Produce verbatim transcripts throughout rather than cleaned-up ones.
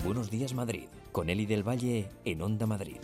Buenos Días Madrid, con Eli del Valle en Onda Madrid.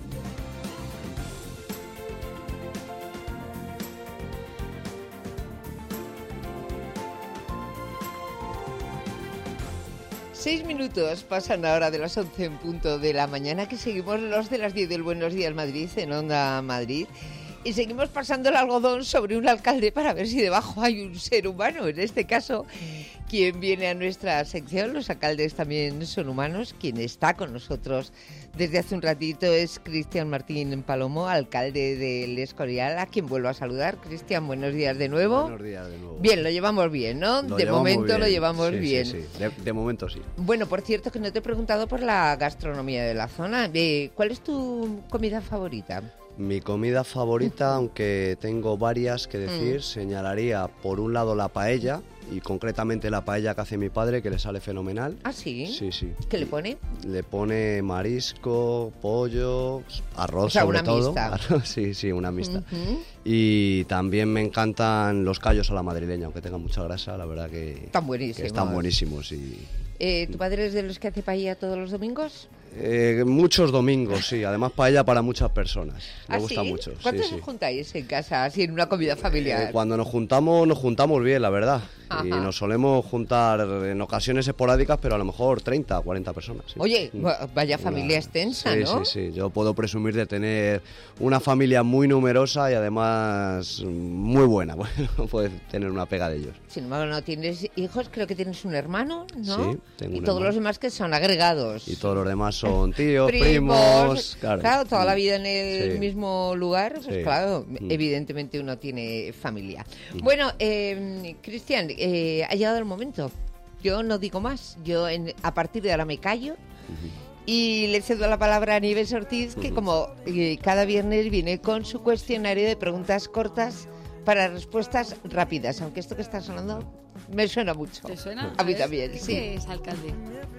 Seis minutos pasan ahora de las once en punto de la mañana, que seguimos los de las diez del Buenos Días Madrid en Onda Madrid. Y seguimos pasando el algodón sobre un alcalde para ver si debajo hay un ser humano. En este caso, quien viene a nuestra sección, los alcaldes también son humanos. Quien está con nosotros desde hace un ratito es Cristian Martín Palomo, alcalde del Escorial, a quien vuelvo a saludar. Cristian, buenos días de nuevo. Buenos días de nuevo. Bien, lo llevamos bien, ¿no? Lo de momento bien. lo llevamos sí, bien. Sí, sí. De, de momento sí. Bueno, por cierto, que no te he preguntado por la gastronomía de la zona. Eh, ¿Cuál es tu comida favorita? Mi comida favorita, aunque tengo varias que decir, mm. señalaría por un lado la paella, y concretamente la paella que hace mi padre, que le sale fenomenal. ¿Ah, sí? Sí, sí. ¿Qué le pone? Le pone marisco, pollo, arroz, o sea, sobre una todo. Mixta. Sí, sí, una mixta. Uh-huh. Y también me encantan los callos a la madrileña, aunque tengan mucha grasa, la verdad que están buenísimos. Que están buenísimos y... Eh, ¿Tu padre es de los que hace paella todos los domingos? Eh, muchos domingos, sí. Además, paella para muchas personas. Me ¿Ah, gusta sí? mucho. ¿Cuántos sí, os sí. juntáis en casa, así en una comida familiar? Eh, cuando nos juntamos, nos juntamos bien, la verdad. Ajá. Y nos solemos juntar en ocasiones esporádicas, pero a lo mejor treinta, cuarenta personas. Sí. Oye, vaya familia una... extensa, sí, ¿no? Sí, sí, yo puedo presumir de tener una familia muy numerosa y además muy buena. Bueno, puedes tener una pega de ellos. Sin embargo, no tienes hijos, creo que tienes un hermano, ¿no? Sí, tengo y un todos hermano. Los demás que son agregados. Y todos los demás son tíos, primos, primos, claro. claro, toda la vida en el sí. mismo lugar, pues sí. claro, mm. evidentemente uno tiene familia. Mm. Bueno, eh, Cristian, eh, ha llegado el momento. Yo no digo más. Yo en, a partir de ahora me callo. Uh-huh. Y le cedo la palabra a Nieves Ortiz, que uh-huh. como eh, cada viernes viene con su cuestionario de preguntas cortas para respuestas rápidas. Aunque esto que está sonando me suena mucho. ¿Te suena? A, a mí ver, también, ¿qué sí. ¿Qué es, alcalde?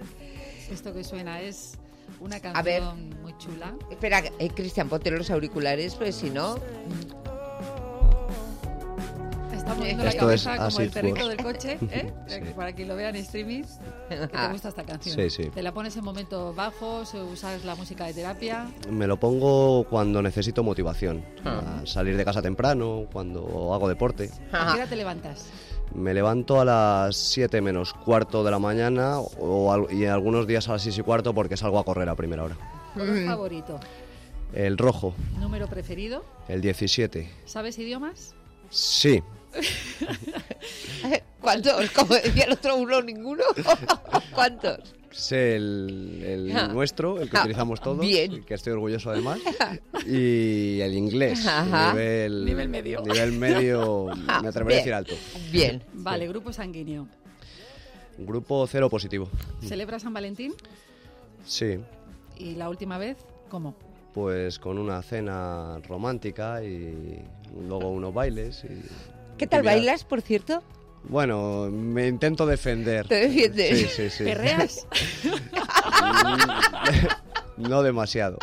Esto que suena es una canción a ver, muy chula. Espera, eh, Cristian, ponte los auriculares, pues si no... Está moviendo la cabeza como el perrito del coche, ¿eh? Sí. Para que lo vean en streaming. ¿Qué te gusta esta canción? Sí, sí. ¿Te la pones en momentos bajos? ¿Usas la música de terapia? Me lo pongo cuando necesito motivación. Ah. A salir de casa temprano, cuando hago deporte. ¿A qué hora te levantas? Me levanto a las siete menos cuarto de la mañana o al, y algunos días a las seis y cuarto porque salgo a correr a primera hora. ¿Color favorito? El rojo. ¿Número preferido? El diecisiete. ¿Sabes idiomas? Sí. ¿Cuántos? Como decía el otro, uno, ninguno. ¿Cuántos? Sé el, el ah. nuestro, el que ah. utilizamos todos, Bien. Que estoy orgulloso además, y el inglés, nivel, nivel medio. Nivel medio, me atrevería a decir alto. Bien. Vale, grupo sanguíneo. Grupo cero positivo. ¿Celebra San Valentín? Sí. ¿Y la última vez, cómo? Pues con una cena romántica y luego unos bailes. Y ¿Qué tal bailas, por cierto? Bueno, me intento defender. ¿Te defiendes? Sí, sí, sí. ¿Perreas? No demasiado.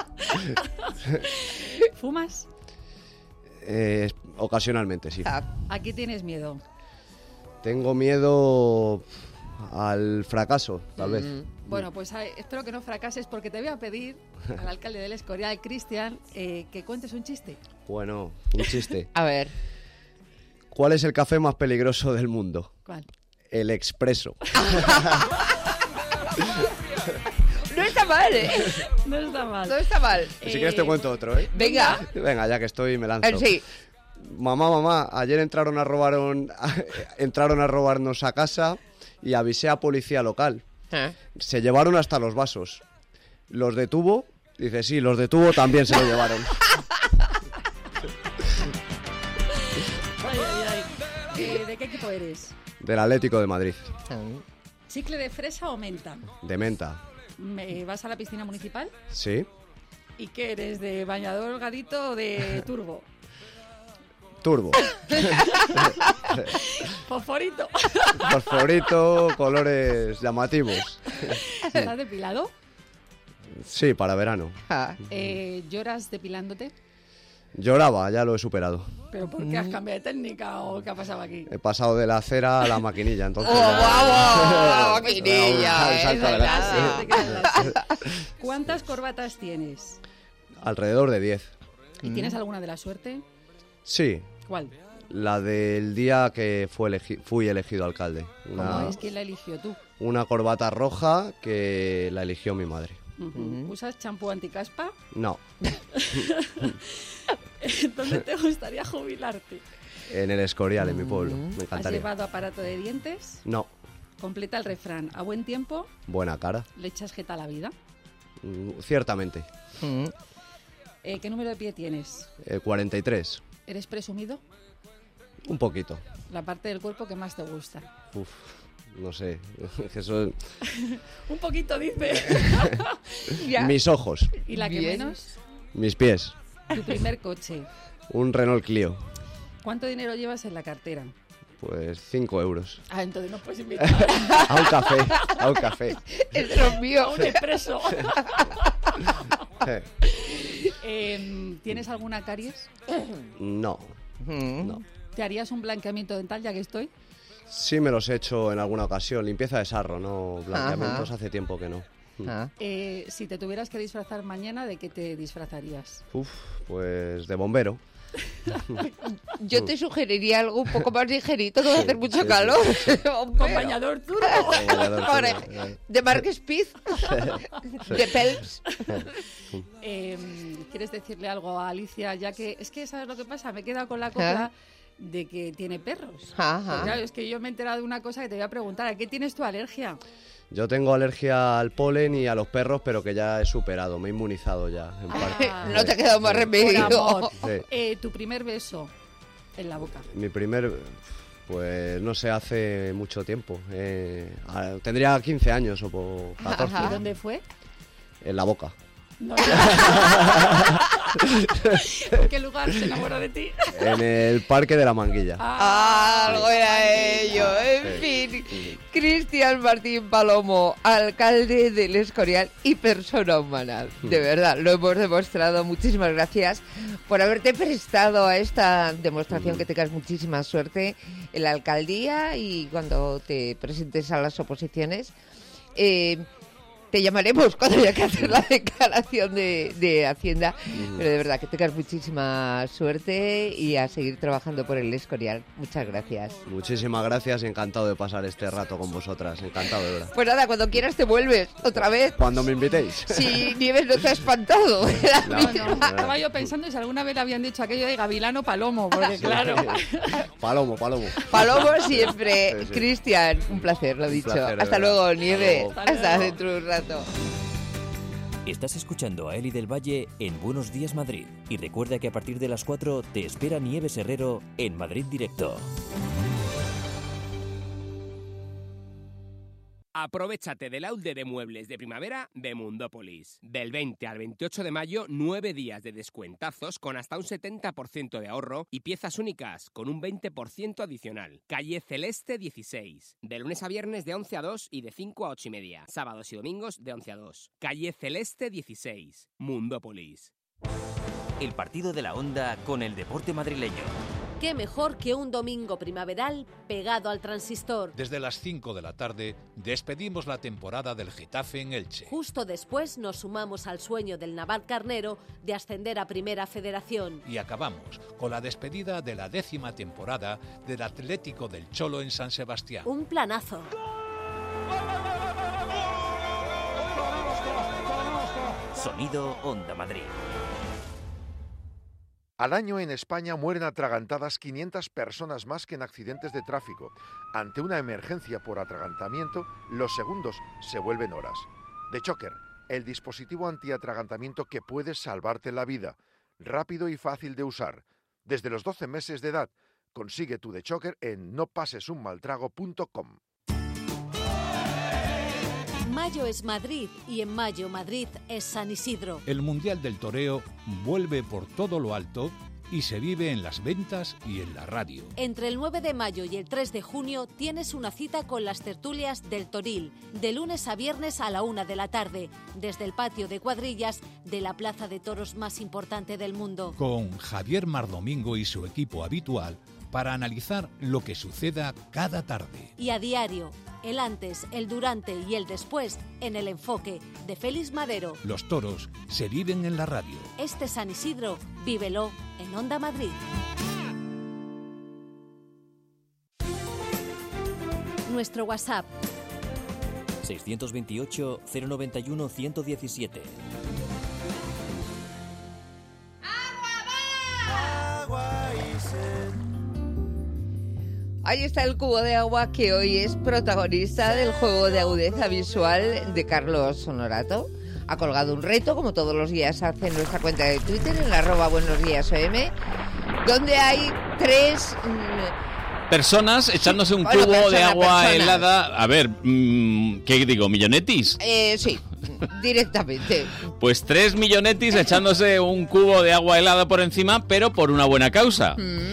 ¿Fumas? Eh, ocasionalmente, sí. ¿A qué tienes miedo? Tengo miedo al fracaso, tal mm. vez. Bueno, pues a, espero que no fracases porque te voy a pedir al alcalde del Escorial, Cristian, eh, que cuentes un chiste. Bueno, un chiste. A ver. ¿Cuál es el café más peligroso del mundo? ¿Cuál? El expreso. No está mal, ¿eh? No está mal. No está mal. Si eh... quieres te cuento otro, ¿eh? Venga. Venga, ya que estoy, me lanzo. Eh, sí. Mamá, mamá, ayer entraron a robaron, entraron a robarnos a casa y avisé a policía local. ¿Eh? Se llevaron hasta los vasos. ¿Los detuvo? Dice, sí, los detuvo, también se lo llevaron. Ay, ay, ay. Eh, ¿De qué equipo eres? Del Atlético de Madrid. ¿Chicle de fresa o menta? De menta. ¿Vas a la piscina municipal? Sí. ¿Y qué eres, de bañador gadito o de turbo? Turbo. Fosforito. Fosforito, colores llamativos. ¿Estás depilado? Sí, para verano. Ah. Eh, ¿Lloras depilándote? Lloraba, ya lo he superado. ¿Pero por qué has cambiado de técnica o qué ha pasado aquí? He pasado de la cera a la maquinilla, entonces... ¡Oh, ya... vamos! ¡Maquinilla! Un salto ¿eh? adelante. ¿Cuántas corbatas tienes? Alrededor de diez. ¿Y tienes alguna de la suerte? Sí. ¿Cuál? La del día que fue elegi- fui elegido alcalde. Una, ¿Cómo es? ¿Quién la eligió tú? Una corbata roja que la eligió mi madre. Uh-huh. Uh-huh. ¿Usas champú anticaspa? No. ¿Dónde te gustaría jubilarte? En el Escorial, en mi pueblo. Me ¿Has encantaría. llevado aparato de dientes? No. Completa el refrán. A buen tiempo, Buena cara. le echas jeta a la vida. Mm, Ciertamente. Eh, ¿Qué número de pie tienes? Eh, cuarenta y tres. ¿Eres presumido? Un poquito. La parte del cuerpo que más te gusta. Uf, no sé. Eso... Un poquito, dice. Mis ojos. ¿Y la que Bien. menos? Mis pies. Tu primer coche. Un Renault Clio. ¿Cuánto dinero llevas en la cartera? Pues cinco euros. Ah, entonces no puedes invitar A un café. A un café. Es de los míos. a un expreso. Eh, eh, ¿Tienes alguna caries? No. Mm. No. ¿Te harías un blanqueamiento dental ya que estoy? Sí me los he hecho en alguna ocasión. Limpieza de sarro, no blanqueamientos. Ajá. Hace tiempo que no. Ah. Eh, si te tuvieras que disfrazar mañana, ¿de qué te disfrazarías? Uf, pues de bombero. Yo te sugeriría algo un poco más ligerito, que va a Sí, hacer mucho sí, calor. Hombre. Con bañador turbo. Por ej- De Mark Speed. De Phelps. Eh, ¿Quieres decirle algo a Alicia? Ya que es que, ¿sabes lo que pasa? Me he quedado con la copla de que tiene perros. Ajá. Pues claro, es que yo me he enterado de una cosa que te voy a preguntar. ¿A qué tienes tu alergia? Yo tengo alergia al polen y a los perros, pero que ya he superado. Me he inmunizado ya, en parte. Ah. No te ha quedado más Sí. remedio. Por amor. Sí. Eh, tu primer beso en la boca. Mi primer, pues no sé, hace mucho tiempo. Eh, ah, tendría quince años o por catorce. Ajá. ¿Y dónde fue? En la boca. No, ¿en qué lugar se enamoró de ti? En el Parque de la Manguilla. Ah, algo era ello. En Sí. fin, Sí. Cristian Martín Palomo, alcalde del Escorial y persona humana. De verdad, lo hemos demostrado. Muchísimas gracias por haberte prestado a esta demostración. Que tengas muchísima suerte en la alcaldía y cuando te presentes a las oposiciones. Eh, Te llamaremos cuando haya que hacer la declaración de, de Hacienda, pero de verdad que tengas muchísima suerte y a seguir trabajando por el Escorial. Muchas gracias. Muchísimas gracias y encantado de pasar este rato con vosotras. Encantado, de verdad. Pues nada, cuando quieras te vuelves otra vez. Cuando me invitéis. Si Nieves no te ha espantado. No, No, no, estaba yo pensando si alguna vez le habían dicho aquello de gavilano palomo, porque claro. Palomo, palomo. Palomo siempre. Sí, sí. Cristian, un placer, lo Un dicho. placer, de Hasta verdad. luego, Hasta Nieve. luego. Hasta, Hasta luego. dentro de un rato. Estás escuchando a Eli del Valle en Buenos Días Madrid. Y recuerda que a partir de las cuatro te espera Nieves Herrero en Madrid Directo. Aprovechate del outlet de muebles de primavera de Mundópolis. Del veinte al veintiocho de mayo, nueve días de descuentazos con hasta un setenta por ciento de ahorro y piezas únicas con un veinte por ciento adicional. Calle Celeste dieciséis. De lunes a viernes de once a dos y de cinco a ocho y media. Sábados y domingos de once a dos. Calle Celeste dieciséis. Mundópolis. El partido de la Onda con el deporte madrileño. Qué mejor que un domingo primaveral pegado al transistor. Desde las cinco de la tarde despedimos la temporada del Getafe en Elche. Justo después nos sumamos al sueño del Navalcarnero de ascender a Primera Federación. Y acabamos con la despedida de la décima temporada del Atlético del Cholo en San Sebastián. Un planazo. Sonido Onda Madrid. Al año en España mueren atragantadas quinientas personas más que en accidentes de tráfico. Ante una emergencia por atragantamiento, los segundos se vuelven horas. The Choker, el dispositivo antiatragantamiento que puede salvarte la vida. Rápido y fácil de usar. Desde los doce meses de edad, consigue tu The Choker en no pases un mal trago punto com. Mayo es Madrid y en mayo Madrid es San Isidro. El Mundial del Toreo vuelve por todo lo alto y se vive en las ventas y en la radio. Entre el nueve de mayo y el tres de junio tienes una cita con las tertulias del Toril, de lunes a viernes a la una de la tarde, desde el patio de cuadrillas de la plaza de toros más importante del mundo. Con Javier Mardomingo y su equipo habitual para analizar lo que suceda cada tarde. Y a diario, el antes, el durante y el después en El Enfoque de Félix Madero. Los toros se viven en la radio. Este San Isidro, vívelo en Onda Madrid. Nuestro WhatsApp seiscientos veintiocho, cero noventa y uno, ciento diecisiete. Ahí está el cubo de agua que hoy es protagonista del juego de agudeza visual de Carlos Honorato. Ha colgado un reto, como todos los días hace en nuestra cuenta de Twitter, en la arroba buenos días O M, donde hay tres... Mmm, personas echándose un bueno, cubo persona, de agua personas. helada. A ver, mmm, ¿qué digo? ¿Millonetis? Eh, sí, directamente. Pues tres millonetis echándose un cubo de agua helada por encima, pero por una buena causa. Mm.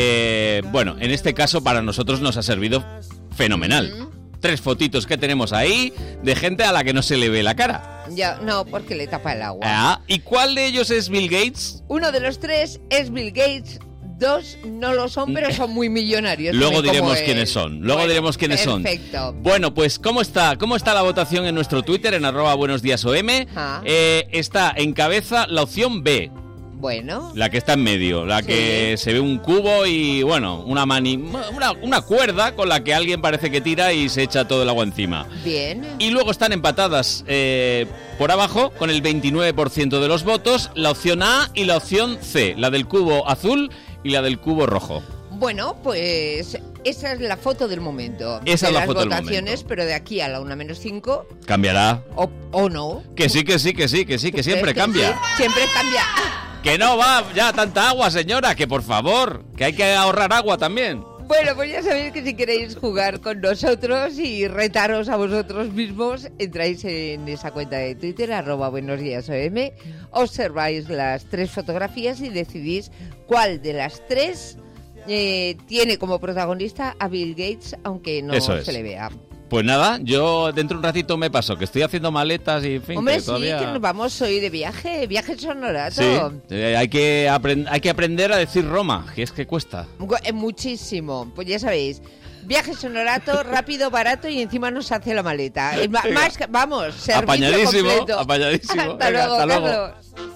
Eh, bueno, en este caso para nosotros nos ha servido fenomenal. Mm. Tres fotitos que tenemos ahí de gente a la que no se le ve la cara. Ya, no, porque le tapa el agua. Ah, ¿y cuál de ellos es Bill Gates? Uno de los tres es Bill Gates. Dos no lo son, pero son muy millonarios. Luego diremos como él. quiénes son. Luego Bueno, diremos quiénes son. Perfecto. Bueno, pues ¿cómo está? ¿Cómo está la votación en nuestro Twitter, en arroba buenos días O M? Ah. Eh, está en cabeza la opción B. Bueno. La que está en medio, la Sí. que se ve un cubo y, bueno, una, mani una, una cuerda con la que alguien parece que tira y se echa todo el agua encima. Bien. Y luego están empatadas eh, por abajo, con el veintinueve por ciento de los votos, la opción A y la opción C, la del cubo azul y la del cubo rojo. Bueno, pues esa es la foto del momento. Esa de es la las foto del votaciones, momento. pero de aquí a la una menos cinco, ¿Cambiará? o, o no. Que sí, que sí, que sí, que sí, que siempre Que cambia. sí, siempre cambia. Que no va ya tanta agua, señora, que por favor, que hay que ahorrar agua también. Bueno, pues ya sabéis que si queréis jugar con nosotros y retaros a vosotros mismos, entráis en esa cuenta de Twitter, arroba buenos días O M, observáis las tres fotografías y decidís cuál de las tres eh, tiene como protagonista a Bill Gates, aunque no Eso es. se le vea. Pues nada, yo dentro de un ratito me paso, que estoy haciendo maletas y en fin, Hombre, que sí, todavía... que nos vamos hoy de viaje, viaje Honorato. Sí, eh, hay, que aprend- hay que aprender a decir Roma, que es que cuesta. Gu- eh, Muchísimo, pues ya sabéis. Viaje Honorato, rápido, barato y encima nos hace la maleta. Eh, ma- Más, que- vamos, servicio Apañadísimo, completo. apañadísimo. Hasta Venga, luego, hasta luego. Carlos.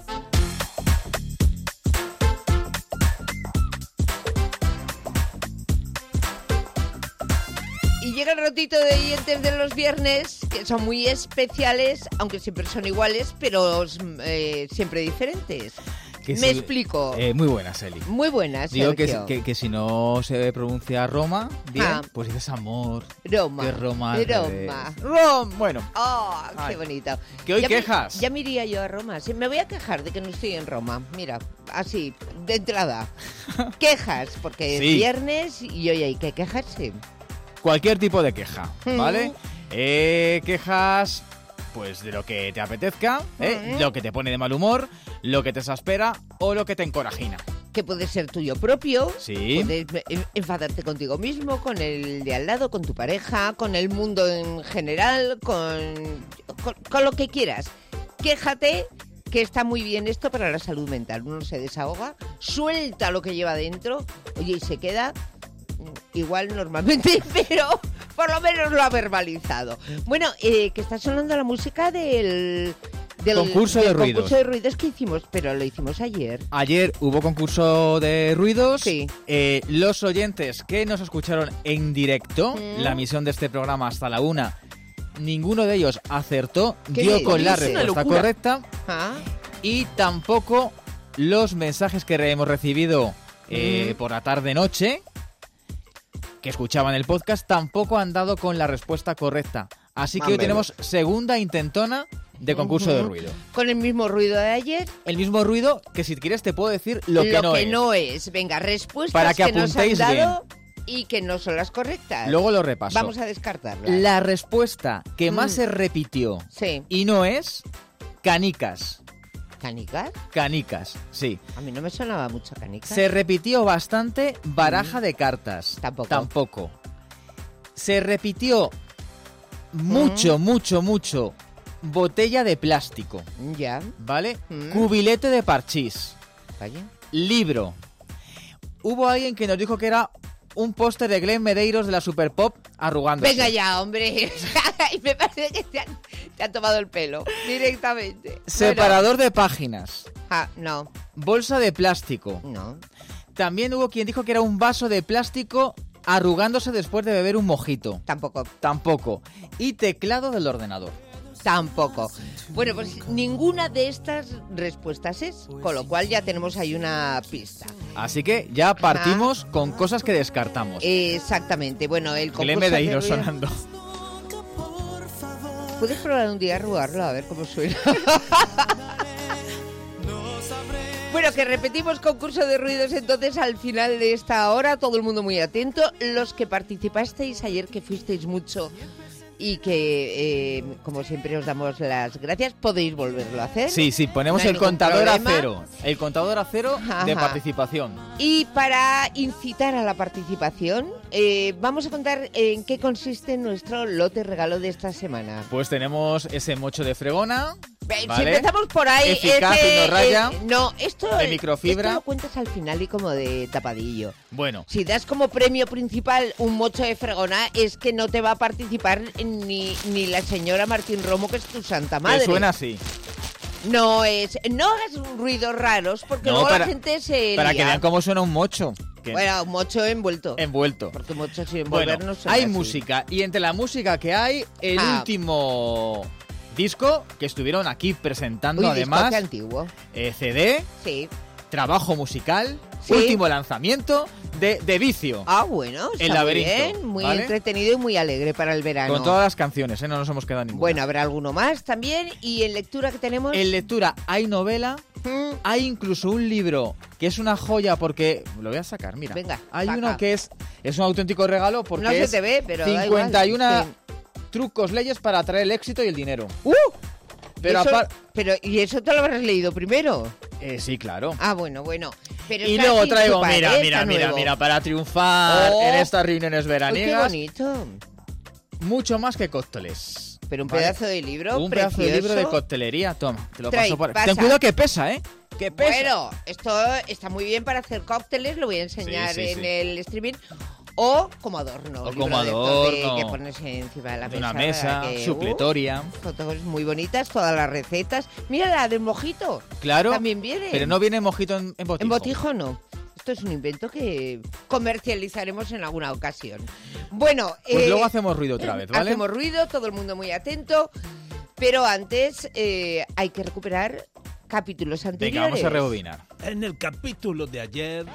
Y llega el ratito de dientes de los viernes, que son muy especiales, aunque siempre son iguales, pero eh, siempre diferentes. Que Me si- explico. Eh, muy buenas, Eli. Muy buenas, Digo que, Sergio. que, que si no se pronuncia Roma bien, Ah. pues dices amor. Roma. Que Roma. al Roma. revés. Rom. Bueno, Oh, qué Ay. bonito. que hoy Ya me- quejas. ya me iría yo a Roma. Sí, me voy a quejar de que no estoy en Roma. Mira, así, de entrada. Quejas, porque Sí. es viernes y hoy hay que quejarse. Cualquier tipo de queja, Mm. ¿vale? Eh, quejas, pues de lo que te apetezca, ¿eh? Mm. Lo que te pone de mal humor, lo que te exaspera o lo que te encorajina. Que puede ser tuyo propio. Sí. Puedes en- enfadarte contigo mismo, con el de al lado, con tu pareja, con el mundo en general, con, con, con lo que quieras. Quéjate, que está muy bien esto para la salud mental. Uno se desahoga, suelta lo que lleva dentro, oye, y se queda mm, igual normalmente, pero por lo menos lo ha verbalizado. Bueno, eh, que está sonando la música del... del Concurso del de ruidos. concurso de ruidos que hicimos, pero lo hicimos ayer. Ayer hubo concurso de ruidos. Sí. Eh, los oyentes que nos escucharon en directo, Mm. la emisión de este programa hasta la una, ninguno de ellos acertó, ¿Qué dio dices? con la Es una respuesta locura. correcta Ah, y tampoco los mensajes que hemos recibido eh, Mm. por la tarde-noche, que escuchaban el podcast, tampoco han dado con la respuesta correcta. Así que hoy Hombre. tenemos segunda intentona de concurso de Ujú. ruido. con el mismo ruido de ayer. El mismo ruido que si quieres te puedo decir lo que no es. no es. Venga, respuestas Para que nos han apuntéis dado y que no son las correctas. Luego lo repaso. Vamos a descartarlas. La respuesta que más Mm. se repitió Sí. y no es canicas. ¿Canicas? Canicas, sí. A mí no me sonaba mucho canicas. Se repitió bastante baraja de cartas. Tampoco. Tampoco. Se repitió mucho, Mm. mucho, mucho botella de plástico. Ya. ¿Vale? Mm. Cubilete de parchís. Vaya. Libro. Hubo alguien que nos dijo que era un póster de Glenn Medeiros de la Super Pop arrugándose. Venga ya, hombre. Y me parece que te han, te han tomado el pelo directamente. Separador de páginas. Ah, no. Bolsa de plástico. No. También hubo quien dijo que era un vaso de plástico arrugándose después de beber un mojito. Tampoco. Tampoco. Y teclado del ordenador. Tampoco. Bueno, pues ninguna de estas respuestas es, con lo cual ya tenemos ahí una pista. Así que ya partimos Ajá. con cosas que descartamos. Exactamente. Bueno, el concurso Glenn Medeiros de ruido... sonando. ¿Puedes probar un día a arrugarlo a ver cómo suena? Bueno, que repetimos concurso de ruidos entonces al final de esta hora. Todo el mundo muy atento. Los que participasteis ayer, que fuisteis mucho y que, eh, como siempre, os damos las gracias. ¿Podéis volverlo a hacer? Sí, sí, ponemos no el contador problema. a cero. El contador a cero Ajá. de participación. Y para incitar a la participación, eh, vamos a contar en qué consiste nuestro lote regalo de esta semana. Pues tenemos ese mocho de fregona. Si ¿vale? empezamos por ahí, eficaz ese, y no raya. Eh, no, esto, de microfibra. Esto lo cuentas al final y como de tapadillo. Bueno. Si das como premio principal un mocho de fregona, es que no te va a participar ni, ni la señora Martín Romo, que es tu santa madre. Que suena así. No es, no hagas ruidos raros porque no, luego para, la gente se Para lía. que vean cómo suena un mocho. Que... Bueno, un mocho envuelto. Envuelto. Porque mocho sin envolver bueno, no suena hay así. música y entre la música que hay, el ah. último disco que estuvieron aquí presentando. Uy, además. Disco antiguo. Eh, C D. Sí. Trabajo musical. ¿Sí? Último lanzamiento de, de Vicio. Ah, bueno, está el muy laberinto, bien, muy ¿vale? entretenido y muy alegre para el verano. Con todas las canciones, ¿eh? No nos hemos quedado ninguna. Bueno, habrá alguno más también. ¿Y en lectura que tenemos? En lectura hay novela, ¿Mm? hay incluso un libro que es una joya porque... Lo voy a sacar, mira. Venga, Hay saca. uno que es, es un auténtico regalo porque no se es te ve, pero cincuenta y uno da igual. trucos, leyes para atraer el éxito y el dinero. ¡Uh! Pero, eso, apar... pero ¿y eso te lo habrás leído primero? Eh, sí, claro. Ah, bueno, bueno. Pero y está luego sin traigo, chupar, mira, ¿eh? mira, Está mira, nuevo. mira, para triunfar oh. en estas reuniones veraniegas. Uy, qué bonito. Mucho más que cócteles. Pero un ¿vale? pedazo de libro Un precioso. pedazo de libro de coctelería, toma, te lo Trae, paso por... pasa. Ten cuidado que pesa, ¿eh? Que pesa. Bueno, esto está muy bien para hacer cócteles, lo voy a enseñar Sí, sí, en sí. el streaming. O como adorno. O libro como de estos de adorno. que pones encima de la De mesa. una mesa, para que, supletoria. Uh, fotos muy bonitas, todas las recetas. Mira la del mojito. Claro. También viene. Pero no viene mojito en, en botijo. En botijo no. Esto es un invento que comercializaremos en alguna ocasión. Bueno, Pues eh, luego hacemos ruido otra vez, ¿vale? Hacemos ruido, todo el mundo muy atento. Pero antes eh, hay que recuperar capítulos anteriores. Venga, vamos a rebobinar. En el capítulo de ayer...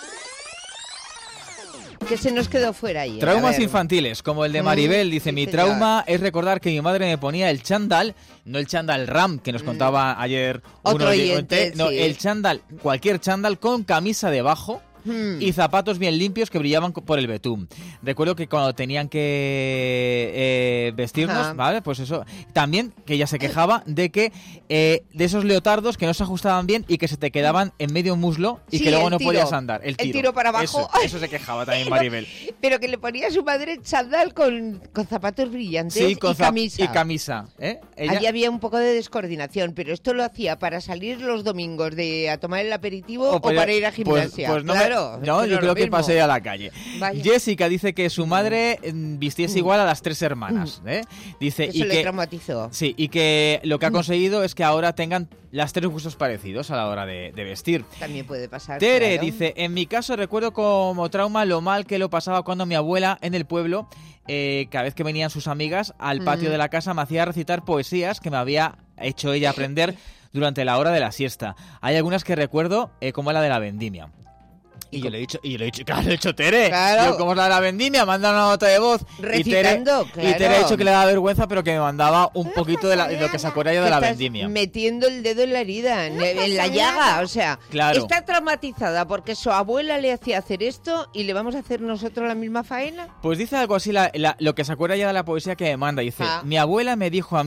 Que se nos quedó fuera ayer. Traumas infantiles, como el de Maribel. Dice, sí, mi señor. trauma es recordar que mi madre me ponía el chándal, no el chándal RAM que nos contaba ayer Otro un oyente, no, sí. el chándal, cualquier chándal con camisa debajo. Hmm. Y zapatos bien limpios que brillaban co- por el betún. Recuerdo que cuando tenían que eh, vestirnos, Ajá. ¿vale? Pues eso. También que ella se quejaba de que eh, de esos leotardos que no se ajustaban bien y que se te quedaban en medio muslo y Sí, que luego el no tiro. podías andar. El El tiro, tiro para abajo. Eso, eso se quejaba también Maribel. Pero que le ponía a su madre chándal con, con zapatos brillantes Sí, con y zap- camisa. Y camisa, ¿eh? Ella- Allí había un poco de descoordinación, pero esto lo hacía para salir los domingos de a tomar el aperitivo o, para- para ir a pues- gimnasia. Pues, no, me- claro, no, es yo no es creo lo que mismo. pasé a la calle. Vaya. Jessica dice que su madre mm, vistiese igual a las tres hermanas. ¿eh? Dice Eso y le que traumatizó. sí, y que lo que ha conseguido es que ahora tengan las tres gustos parecidos a la hora de, de vestir. También puede pasar. Tere claro. dice, en mi caso recuerdo como trauma lo mal que lo pasaba cuando mi abuela en el pueblo, eh, cada vez que venían sus amigas al patio Mm. de la casa, me hacía recitar poesías que me había hecho ella aprender durante la hora de la siesta. Hay algunas que recuerdo, eh, como la de la vendimia. Y yo le he dicho, y yo le he dicho, claro, le he dicho, Tere, Claro. digo, ¿cómo es la de la vendimia? Manda una nota de voz. Recitando, y Tere, y Tere claro. ha dicho que le da vergüenza, pero que me mandaba un poquito de, la- de lo que se acuerda ella de Que la estás vendimia. metiendo el dedo en la herida, en, en la llaga, o sea, Claro. está traumatizada porque su abuela le hacía hacer esto y le vamos a hacer nosotros la misma faena. Pues dice algo así, la- la- lo que se acuerda ya de la poesía que me manda. Dice, Ah. mi abuela me dijo a mí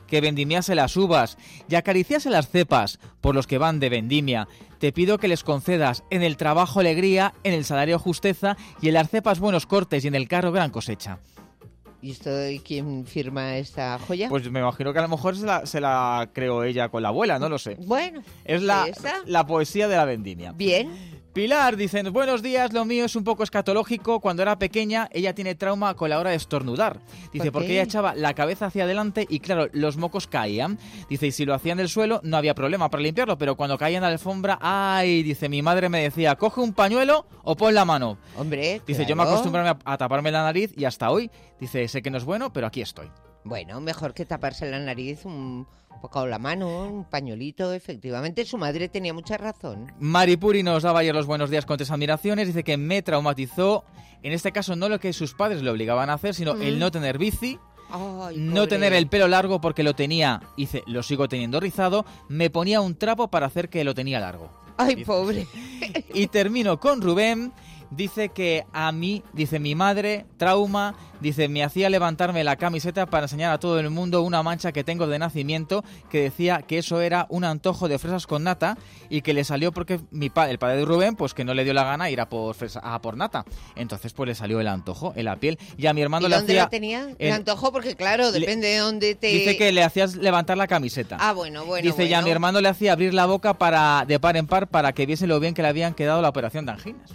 que vendimiase las uvas y acariciase las cepas por los que van de vendimia. Te pido que les concedas en el trabajo alegría, en el salario justeza y en las cepas buenos cortes y en el carro gran cosecha. ¿Y esto de quién firma esta joya? Pues me imagino que a lo mejor se la, se la creó ella con la abuela, no lo sé. Bueno, es la, la poesía de la vendimia. Bien. Pilar dice, buenos días, lo mío es un poco escatológico. Cuando era pequeña, ella tiene trauma con la hora de estornudar. Dice, ¿Por porque qué? ella echaba la cabeza hacia adelante y claro, los mocos caían. Dice, y si lo hacían del suelo, no había problema para limpiarlo, pero cuando caían a la alfombra, ay, dice, mi madre me decía, coge un pañuelo o pon la mano. Hombre, Dice, claro. yo me acostumbré a, a taparme la nariz y hasta hoy, dice, sé que no es bueno, pero aquí estoy. Bueno, mejor que taparse la nariz, un poco la mano, un pañuelito, efectivamente. Su madre tenía mucha razón. Maripuri nos daba ayer los buenos días con tres admiraciones. Dice que me traumatizó, en este caso no lo que sus padres le obligaban a hacer, sino Mm. el no tener bici, Ay, no pobre. tener el pelo largo porque lo tenía, dice, lo sigo teniendo rizado, me ponía un trapo para hacer que lo tenía largo. Ay, Dice. pobre. Y termino con Rubén. Dice que a mí, dice mi madre, trauma, dice, me hacía levantarme la camiseta para enseñar a todo el mundo una mancha que tengo de nacimiento, que decía que eso era un antojo de fresas con nata y que le salió porque mi pa- el padre de Rubén, pues que no le dio la gana ir a por, fresa, a por nata. Entonces pues le salió el antojo en la piel y a mi hermano ¿Y le dónde hacía... la tenía? El en- antojo, porque claro, depende de dónde te... Dice que le hacías levantar la camiseta. Ah, bueno, bueno, Dice, y a bueno. mi hermano le hacía abrir la boca para de par en par para que viese lo bien que le habían quedado la operación de anginas.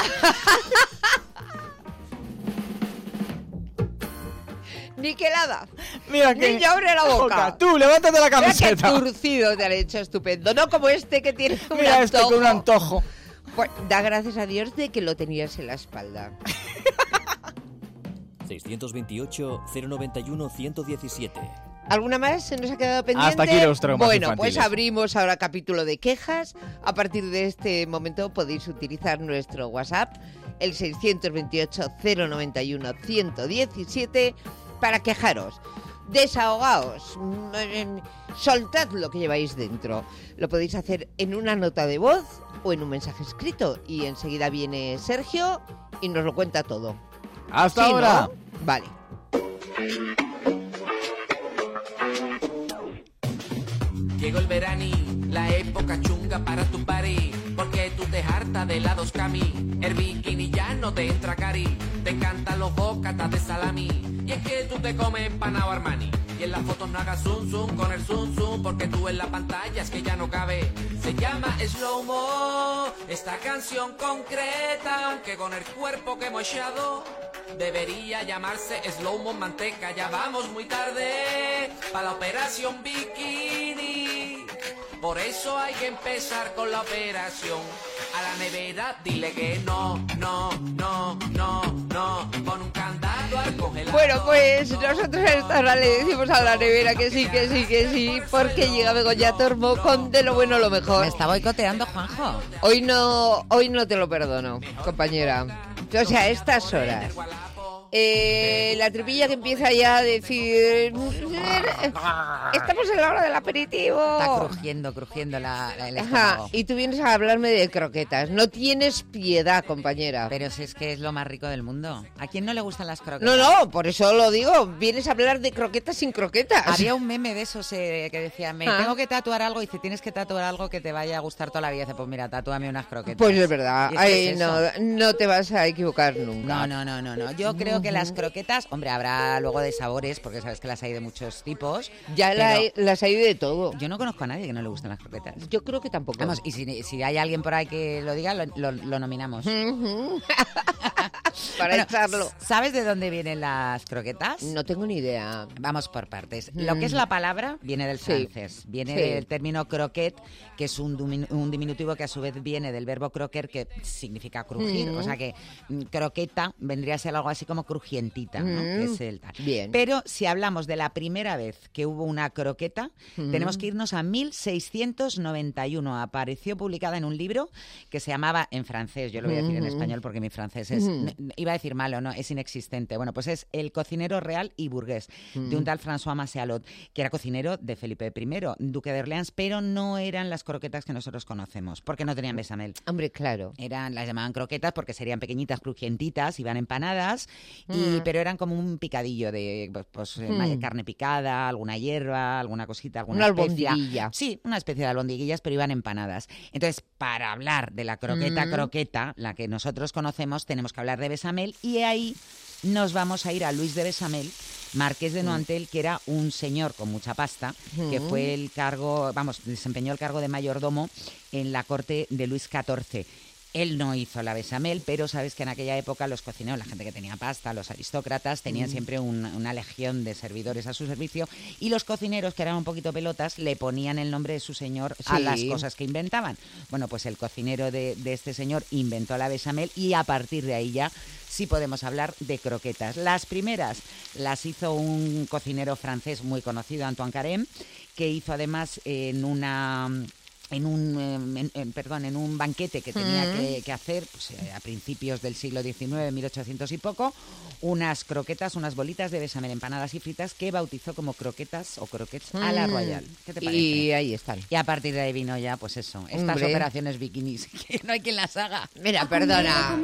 Niquelada. Mira que... Niña, abre la boca. Tú, levántate la camiseta. Mira qué turcido te han hecho, estupendo. No como este que tiene un Mira antojo. este con un antojo. Pues, da gracias a Dios de que lo tenías en la espalda. seiscientos veintiocho, cero noventa y uno, ciento diecisiete. ¿Alguna más se nos ha quedado pendiente? Hasta aquí los traumas Bueno, infantiles. pues abrimos ahora capítulo de quejas. A partir de este momento podéis utilizar nuestro WhatsApp, el seiscientos veintiocho, cero noventa y uno, ciento diecisiete, para quejaros. Desahogaos, mm, soltad lo que lleváis dentro. Lo podéis hacer en una nota de voz o en un mensaje escrito. Y enseguida viene Sergio y nos lo cuenta todo. ¡Hasta ¿Sí, ahora! no? Vale. Llegó el verani, la época chunga para tu party, porque tú te hartas de helados cami, el bikini ya no te entra cari, te encantan los bocatas de salami, y es que tú te comes empanado Armani, y en las fotos no hagas zoom zoom con el zoom zoom, porque tú en la pantalla es que ya no cabe, se llama Slow Mo, esta canción concreta, aunque con el cuerpo que hemos echado, debería llamarse Slow Mo Manteca, ya vamos muy tarde, para la operación bikini. Por eso hay que empezar con la operación. A la nevera dile que no, no, no, no, no. Con un candado al congelador. Bueno, pues nosotros a esta hora le decimos a la nevera que sí, que sí, que sí, porque llega Begoña Tormo con de lo bueno lo mejor. Me está boicoteando, Juanjo. Hoy no, hoy no te lo perdono, compañera. O sea, a estas horas. Eh, la tripilla que empieza ya a decir... Estamos en la hora del aperitivo. Está crujiendo, crujiendo la, la, el Ajá, estómago. y tú vienes a hablarme de croquetas. No tienes piedad, compañera. Pero si es que es lo más rico del mundo. ¿A quién no le gustan las croquetas? No, no, por eso lo digo. Vienes a hablar de croquetas sin croquetas. Había un meme de esos eh, que decía, me Ah. tengo que tatuar algo, y dice, tienes que tatuar algo que te vaya a gustar toda la vida. Dice, pues mira, tatúame unas croquetas. Pues es verdad. Y es que Ay, es no, eso. no te vas a equivocar nunca. No, no, no, no, no. Yo creo que las croquetas, hombre, habrá luego de sabores, porque sabes que las hay de muchos tipos. Ya la pero hay- las hay de todo. Yo no conozco a nadie que no le gusten las croquetas. Yo creo que tampoco. Vamos, y si, si hay alguien por ahí que lo diga, lo, lo- lo nominamos. Para Bueno, echarlo. ¿Sabes de dónde vienen las croquetas? No tengo ni idea. Vamos por partes. Lo que es la palabra viene del Sí. francés. Viene Sí. del término croquet, que es un, dimin- un diminutivo que a su vez viene del verbo croquer, que significa crujir. Mm. O sea que mm, croqueta vendría a ser algo así como crujientita, ¿no? Mm. Que es el tal. Bien. Pero si hablamos de la primera vez que hubo una croqueta, Mm. tenemos que irnos a mil seiscientos noventa y uno. Apareció publicada en un libro que se llamaba, en francés, yo lo voy a decir en Mm. español porque mi francés es Mm. iba a decir malo, no, es inexistente. Bueno, pues es el cocinero real y burgués mm. de un tal François Masséalot, que era cocinero de Felipe primero, duque de Orleans, pero no eran las croquetas que nosotros conocemos, porque no tenían bechamel. Hombre, claro. Eran, las llamaban croquetas porque serían pequeñitas, crujientitas, iban empanadas, y, mm. pero eran como un picadillo de pues, mm. carne picada, alguna hierba, alguna cosita, alguna una especia. albondiguilla. Sí, una especie de albondiguillas, pero iban empanadas. Entonces, para hablar de la croqueta, mm. croqueta, la que nosotros conocemos, tenemos que hablar de bechamel, y ahí nos vamos a ir a Luis de Bechamel, marqués de Noantel, que era un señor con mucha pasta, mm. que fue el cargo, vamos, desempeñó el cargo de mayordomo en la corte de Luis catorce. Él no hizo la bechamel, pero sabes que en aquella época los cocineros, la gente que tenía pasta, los aristócratas, tenían mm. siempre un, una legión de servidores a su servicio, y los cocineros, que eran un poquito pelotas, le ponían el nombre de su señor sí. a las cosas que inventaban. Bueno, pues el cocinero de, de este señor inventó la bechamel, y a partir de ahí ya sí podemos hablar de croquetas. Las primeras las hizo un cocinero francés muy conocido, Antoine Carême, que hizo además en una... en un en, en, perdón en un banquete que tenía mm. que, que hacer pues, a principios del siglo diecinueve, mil ochocientos y poco, unas croquetas, unas bolitas de bechamel empanadas y fritas que bautizó como croquetas o croquettes mm. a la Royal. ¿Qué te parece? Y ahí están. Y a parir de ahí vino ya, pues eso, estas Hombre. operaciones bikinis, que no hay quien las haga. Mira, perdona.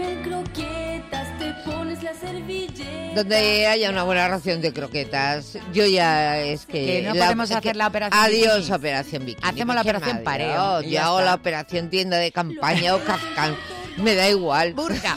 Donde haya una buena ración de croquetas, yo ya es que... Que no la, podemos que, hacer la operación Adiós, bikini. operación bikini. Hacemos la operación pareo. Yo, yo hago la operación tienda de campaña o Kafka. Me da igual. Burka.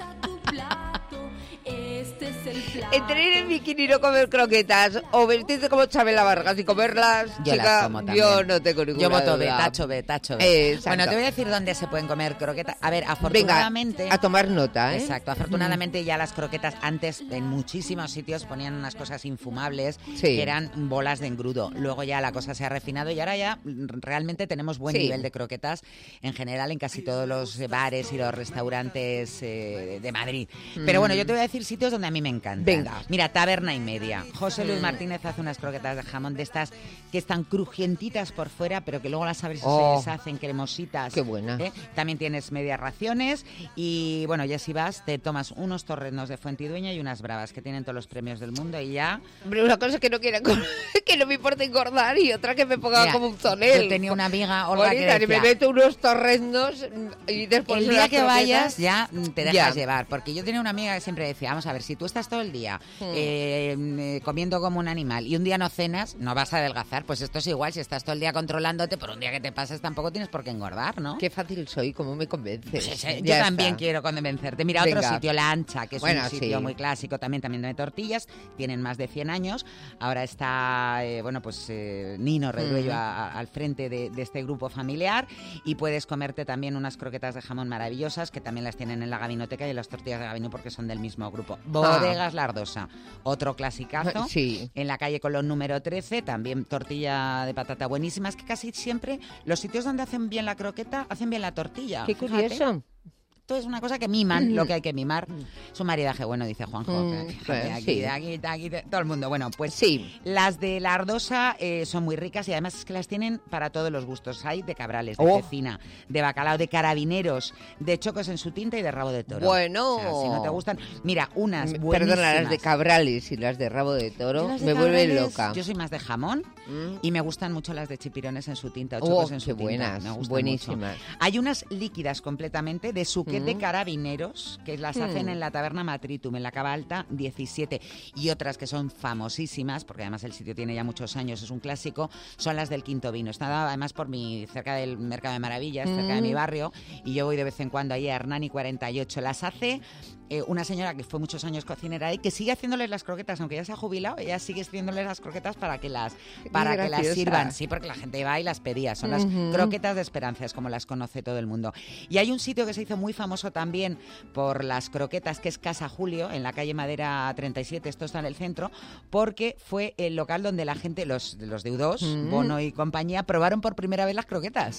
Entre ir en bikini y no comer croquetas o vestirte como Chabela Vargas y comerlas, yo chica, las como también. Yo no tengo ninguna Yo voto B, duda. tacho B, tacho B. Exacto. Bueno, te voy a decir dónde se pueden comer croquetas. A ver, afortunadamente... Venga, a tomar nota, ¿eh? Exacto, afortunadamente mm. ya las croquetas antes en muchísimos sitios ponían unas cosas infumables sí. que eran bolas de engrudo. Luego ya la cosa se ha refinado y ahora ya realmente tenemos buen sí. nivel de croquetas en general en casi todos los bares y los restaurantes eh, de Madrid. Mm. Pero bueno, yo te voy a decir sitios donde a mí me encantan. Venga. Mira, Taberna y Media. José Luis Martínez hace unas croquetas de jamón de estas que están crujientitas por fuera, pero que luego las abres oh, y se deshacen cremositas. Qué buena. ¿Eh? También tienes medias raciones y, bueno, ya si vas, te tomas unos torrenos de Fuentidueña y unas bravas que tienen todos los premios del mundo y ya... Hombre, una cosa que no quiera que no me importa engordar y otra que me ponga Mira, como un tonel. Yo tenía una amiga, Olga, Bonita, que decía, me meto unos torrendos y después... El día que croquetas, vayas ya te dejas ya. llevar, porque yo tenía una amiga que siempre decía, vamos a ver, si tú estás todo el día... Hmm. Eh, eh, comiendo como un animal y un día no cenas, no vas a adelgazar. Pues esto es igual, si estás todo el día controlándote, por un día que te pases tampoco tienes por qué engordar, ¿no? Qué fácil soy, cómo me convences. Pues ese, yo también está. quiero convencerte. Mira, Venga. otro sitio, La Ancha, que es bueno, un sitio sí. muy clásico, también, también de tortillas, tienen más de cien años. Ahora está, eh, bueno, pues eh, Nino Reduello mm. a, a, al frente de, de este grupo familiar y puedes comerte también unas croquetas de jamón maravillosas, que también las tienen en la Gabinoteca y las tortillas de Gabino porque son del mismo grupo. Bodegas ah. Lardosa, otro clasicazo. Sí. En la calle Colón número trece, también tortilla de patata buenísima. Es que casi siempre los sitios donde hacen bien la croqueta, hacen bien la tortilla. Qué curioso. Fíjate. Esto es una cosa que miman, lo que hay que mimar. Es un maridaje bueno, dice Juanjo. Mm, Fíjate, aquí, sí. aquí, aquí, aquí, todo el mundo. Bueno, pues sí. Las de la Ardosa eh, son muy ricas y además es que las tienen para todos los gustos. Hay de cabrales, de oh. cecina, de bacalao, de carabineros, de chocos en su tinta y de rabo de toro. Bueno. O sea, si no te gustan... Mira, unas buenísimas. Perdona, las de cabrales y las de rabo de toro de me vuelven cabrales, loca. Yo soy más de jamón mm. y me gustan mucho las de chipirones en su tinta o chocos oh, en su qué tinta. buenas, Me gustan buenísimas. Mucho. Hay unas líquidas completamente de suquet mm. de carabineros que las mm. hacen en la taberna Matritum, en la Cava Alta diecisiete, y otras que son famosísimas, porque además el sitio tiene ya muchos años, es un clásico, son las del Quinto Vino. Está además por mi, cerca del Mercado de Maravillas, mm. cerca de mi barrio, y yo voy de vez en cuando allí a Hernani cuarenta y ocho. Las hace eh, una señora que fue muchos años cocinera ahí, que sigue haciéndoles las croquetas, aunque ya se ha jubilado, ella sigue haciéndoles las croquetas para que las, para que las sirvan. Sí, porque la gente va y las pedía. Son las uh-huh. croquetas de Esperanza, es como las conoce todo el mundo. Y hay un sitio que se hizo muy famoso también por las croquetas, que es Casa Julio, en la calle Madera treinta y siete, esto está en el centro, porque fue el local donde la gente, los, los deudos, mm. Bono y compañía, probaron por primera vez las croquetas.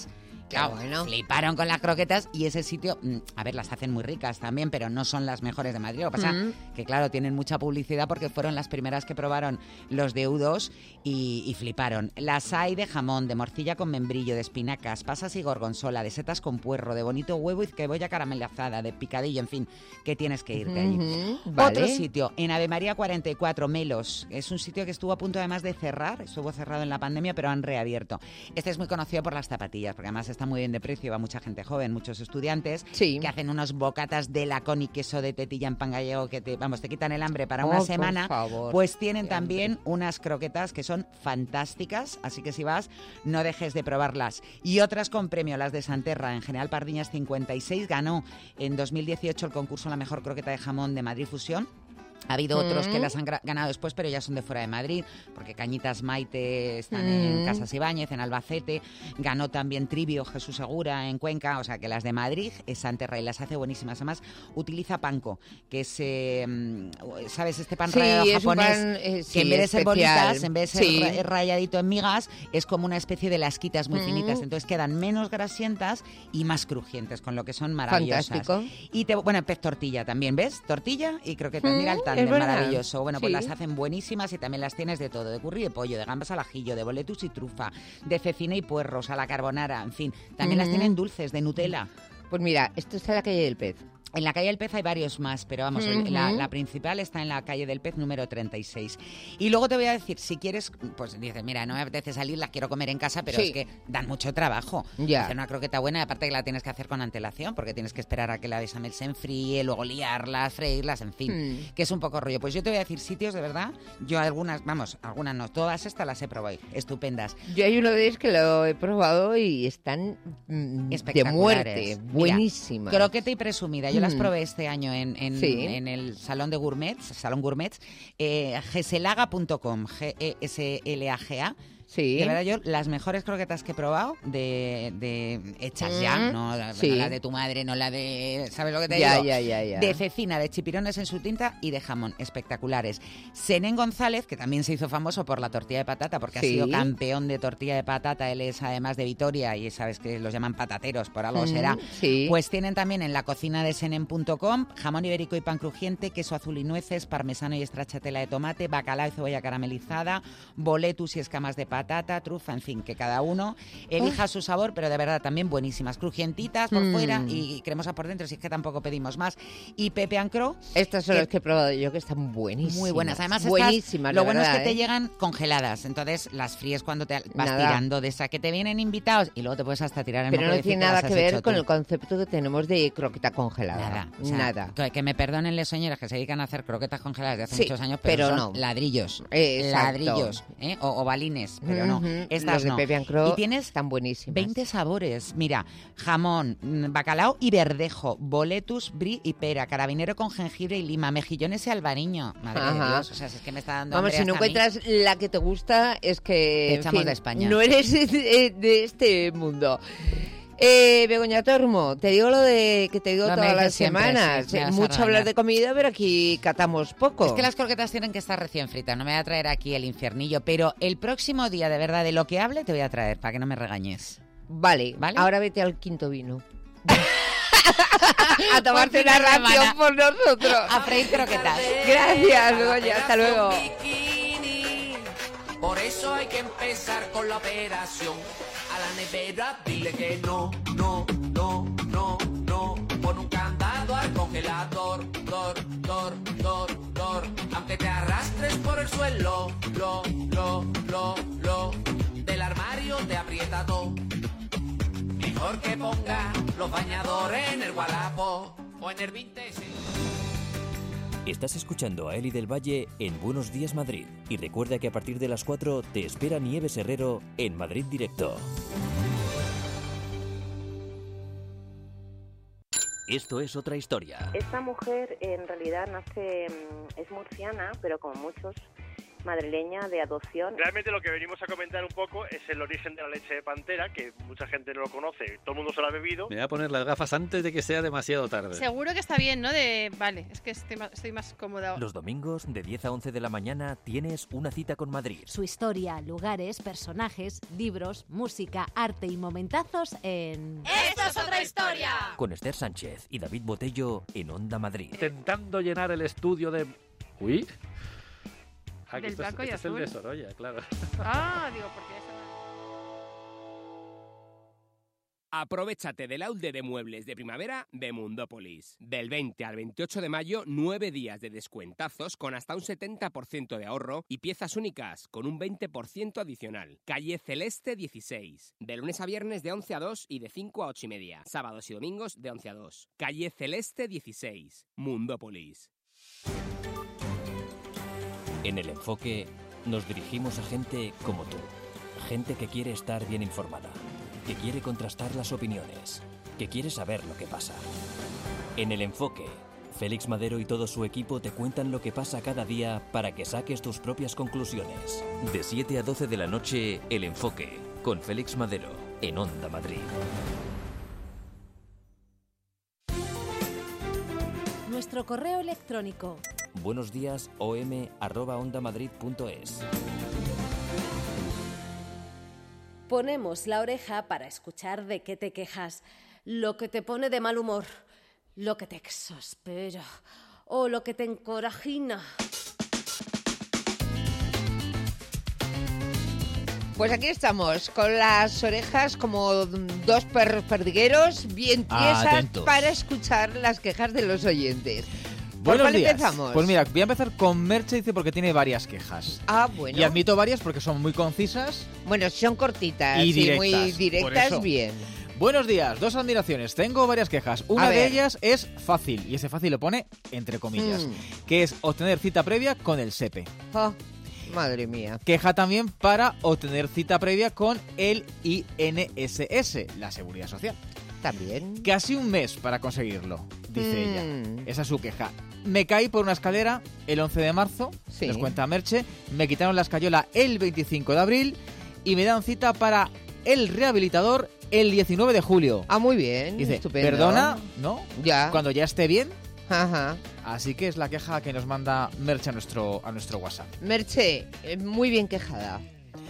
Claro, bueno. fliparon con las croquetas y ese sitio, a ver, las hacen muy ricas también, pero no son las mejores de Madrid. Lo que pasa Mm. que, claro, tienen mucha publicidad porque fueron las primeras que probaron los de U dos y, y fliparon. Las hay de jamón, de morcilla con membrillo, de espinacas, pasas y gorgonzola, de setas con puerro, de bonito huevo y cebolla caramelizada, de picadillo, en fin, que tienes que irte allí. Ujú, vale. Otro sitio, en Ave María cuarenta y cuatro, Melos. Es un sitio que estuvo a punto además de cerrar, estuvo cerrado en la pandemia, pero han reabierto. Este es muy conocido por las zapatillas, porque además está muy bien de precio, va mucha gente joven, muchos estudiantes, que hacen unos bocatas de lacón y queso de tetilla en pan gallego que te, vamos, te quitan el hambre para Oh, una por semana. favor. Pues tienen también unas croquetas que son fantásticas, así que si vas, no dejes de probarlas. Y otras con premio, las de Santerra, en General Pardiñas cincuenta y seis, ganó en dos mil dieciocho el concurso La Mejor Croqueta de Jamón de Madrid Fusión. Ha habido otros que Mm. las han gra- ganado después, pero ya son de fuera de Madrid, porque Cañitas Maite están Mm. en Casas Ibáñez, en Albacete. Ganó también Trivio Jesús Segura en Cuenca, o sea que las de Madrid es Santerra y las hace buenísimas. Además, utiliza panko, que es, eh, ¿sabes? Este pan Sí, rallado es un japonés, pan, eh, que sí, en vez de ser especial. bolitas, en vez de ser Sí. ra- ralladito en migas, es como una especie de lasquitas muy Mm. finitas. Entonces quedan menos grasientas y más crujientes, con lo que son maravillosas. Fantástico. Y te, bueno, pez tortilla también, ¿ves? Tortilla y croquetas. Mm, Mira el es tándem, verdad. maravilloso. Bueno, pues Sí. las hacen buenísimas y también las tienes de todo, de curry de pollo, de gambas al ajillo, de boletus y trufa, de cecina y puerros, a la carbonara, en fin. También las Ujú. tienen dulces, de Nutella. Pues mira, esto está en la calle del Pez. En la calle del Pez hay varios más, pero vamos, el- Ujú. la, la principal está en la calle del Pez número treinta y seis. Y luego te voy a decir, si quieres, pues dices, mira, no me apetece salir, las quiero comer en casa, pero Sí. es que dan mucho trabajo. Ya. Hacer una croqueta buena, y aparte que la tienes que hacer con antelación, porque tienes que esperar a que la bechamel se enfríe, luego liarlas, freírlas, en fin, Mm. que es un poco rollo. Pues yo te voy a decir sitios, de verdad, yo algunas, vamos, algunas no, todas estas las he probado, estupendas. Yo hay uno de ellos que lo he probado y están mm, de Espectaculares. muerte, Mira, buenísimas. croqueta y presumida. Yo las Mm. probé este año en, en, Sí. en el Salón de Gourmets, Salón Gourmets, eh, geselaga punto com, G E S L A G A. Sí. De verdad, yo las mejores croquetas que he probado, de, de hechas Mm, ya, no, sí. no la de tu madre, no la de... ¿Sabes lo que te Ya, digo? ya, ya, ya. De cecina, de chipirones en su tinta y de jamón, espectaculares. Senén González, que también se hizo famoso por la tortilla de patata, porque Sí. ha sido campeón de tortilla de patata, él es además de Vitoria y sabes que los llaman patateros, por algo Mm, será. sí. Pues tienen también en la cocina de senen punto com jamón ibérico y pan crujiente, queso azul y nueces, parmesano y stracciatella de tomate, bacalao y cebolla caramelizada, boletus y escamas de patata, trufa, en fin, que cada uno elija su sabor, pero de verdad también buenísimas, crujientitas por Mm. fuera y cremosa por dentro, si es que tampoco pedimos más. Y Pepe and Crow, Estas son que- las que he probado yo, que están buenísimas. muy buenas. Además, estas, buenísimas. lo la bueno verdad, es que te ¿eh? llegan congeladas, entonces las fríes cuando te vas Nada. tirando de esa, que te vienen invitados y luego te puedes hasta tirar en Pero moco y no decir tiene las nada has que ver hecho con tú. el concepto que tenemos de croqueta congelada. Nada, o sea, Nada. Que, que me perdonen las señoras que se dedican a hacer croquetas congeladas de hace Sí, muchos años, pero, pero son no. ladrillos. Exacto. Ladrillos, ¿eh? o, o balines, pero no. Ujú, Estas los de no. Pepe and Crow y tienes están buenísimas. veinte sabores. Mira, jamón, mm, bacalao y verdejo, boletus, brie y pera, carabinero con jengibre y lima, mejillones y albariño. Madre de Ajá. Dios, o sea, si es que me está dando Vamos, hambre si no hasta a mí. encuentras la que te gusta, es que Te en echamos fin, de España. no eres de, de este mundo. Eh, Begoña Tormo, te digo lo de que te digo Lo me todas dices las siempre, semanas. sí, me Eh, vas a Mucho hablar regañar. de comida, pero aquí catamos poco. Es que las croquetas tienen que estar recién fritas, no me voy a traer aquí el infiernillo, pero el próximo día, de verdad, de lo que hable, te voy a traer, para que no me regañes. Vale, ¿Vale? ahora vete al quinto vino. a tomarte Por fin una de semana. ración por nosotros. A freír croquetas. Gracias, Begoña. Hasta luego. Bikini. Por eso hay que empezar con la operación. A la nevera dile que no, no, no, no, no. Pon un candado al congelador, dor, dor, dor, dor. Aunque te arrastres por el suelo, lo, lo, lo, lo. Del armario te aprieta todo. Mejor que ponga los bañadores en el Gualapo o en el Vintage. Estás escuchando a Eli del Valle en Buenos Días Madrid. Y recuerda que a partir de las cuatro te espera Nieves Herrero en Madrid Directo. Esto es otra historia. Esta mujer en realidad nace, es murciana, pero como muchos madrileña de adopción. Realmente lo que venimos a comentar un poco es el origen de la leche de pantera, que mucha gente no lo conoce, todo el mundo se lo ha bebido. Me voy a poner las gafas antes de que sea demasiado tarde. Seguro que está bien, ¿no? De Vale, es que estoy más, estoy más cómoda. Los domingos de diez a once de la mañana tienes una cita con Madrid. Su historia, lugares, personajes, libros, música, arte y momentazos en... ¡Esto es otra historia! Con Esther Sánchez y David Botello en Onda Madrid. Intentando llenar el estudio de... ¿Uy? Ah, Del esto es, blanco y este es azul. el de Sorolla, claro. Ah, digo, porque eso no... Aprovechate del outlet de muebles de primavera de Mundópolis. Del veinte al veintiocho de mayo, nueve días de descuentazos con hasta un setenta por ciento de ahorro y piezas únicas con un veinte por ciento adicional. Calle Celeste dieciséis. De lunes a viernes de once a dos y de cinco a ocho y media. Sábados y domingos de once a dos. Calle Celeste dieciséis. Mundópolis. En El Enfoque nos dirigimos a gente como tú. Gente que quiere estar bien informada, que quiere contrastar las opiniones, que quiere saber lo que pasa. En El Enfoque, Félix Madero y todo su equipo te cuentan lo que pasa cada día para que saques tus propias conclusiones. De siete a doce de la noche, El Enfoque, con Félix Madero, en Onda Madrid. Nuestro correo electrónico. Buenos días, om arroba ondamadrid punto es. Ponemos la oreja para escuchar de qué te quejas, lo que te pone de mal humor, lo que te exaspera o lo que te encorajina. Pues aquí estamos, con las orejas como dos perros perdigueros, bien tiesas, Atentos. para escuchar las quejas de los oyentes. ¿Por Buenos cuál días. empezamos? Pues mira, voy a empezar con Merche, dice, porque tiene varias quejas. Ah, bueno. Y admito varias porque son muy concisas. Bueno, son cortitas y y, directas. muy Por directas, eso. bien. Buenos días, dos admiraciones. Tengo varias quejas. Una A de ver. ellas es fácil, y ese fácil lo pone entre comillas, Mm. que es obtener cita previa con el SEPE. Oh, madre mía. Queja también para obtener cita previa con el I N S S, la Seguridad Social. También. Casi un mes para conseguirlo, dice Mm. ella. Esa es su queja. Me caí por una escalera el once de marzo, Sí. nos cuenta Merche, me quitaron la escayola el veinticinco de abril y me dan cita para el rehabilitador el diecinueve de julio. Ah, muy bien, Dice, estupendo. perdona, ¿no? Ya. Cuando ya esté bien. Ajá. Así que es la queja que nos manda Merche a nuestro, a nuestro WhatsApp. Merche, eh, muy bien quejada.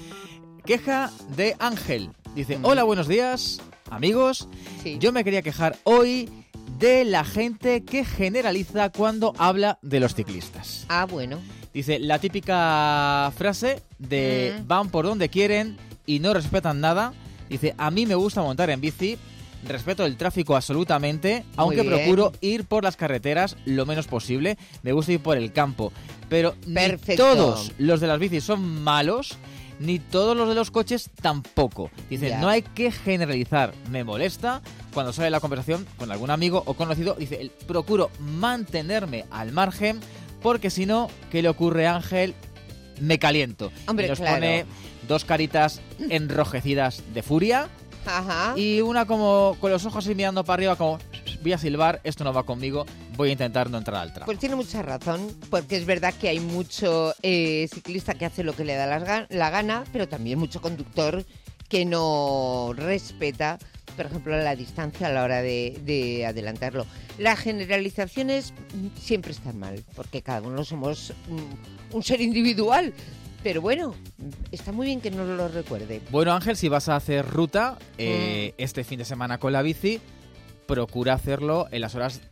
Queja de Ángel. Dice, Mm. hola, buenos días, amigos. Sí. Yo me quería quejar hoy de la gente que generaliza cuando habla de los ciclistas. Ah, bueno. Dice, la típica frase de Mm. van por donde quieren y no respetan nada. Dice, a mí me gusta montar en bici, respeto el tráfico absolutamente, aunque bien. procuro ir por las carreteras lo menos posible. Me gusta ir por el campo. Pero ni Perfecto. todos los de las bicis son malos, ni todos los de los coches tampoco. Dice, Ya. no hay que generalizar. Me molesta cuando sale la conversación con algún amigo o conocido. Dice, el- procuro mantenerme al margen porque si no, ¿qué le ocurre a Ángel? Me caliento. Hombre, y nos claro. pone dos caritas enrojecidas de furia Ajá. y una como con los ojos así mirando para arriba como voy a silbar, esto no va conmigo, voy a intentar no entrar al tramo. Pues tiene mucha razón, porque es verdad que hay mucho eh, ciclista que hace lo que le da las ga- la gana, pero también mucho conductor que no respeta, por ejemplo, la distancia a la hora de, de adelantarlo. Las generalizaciones mm, siempre están mal, porque cada uno somos mm, un ser individual. Pero bueno, está muy bien que nos lo recuerde. Bueno, Ángel, si vas a hacer ruta Mm. eh, este fin de semana con la bici, procura hacerlo en las horas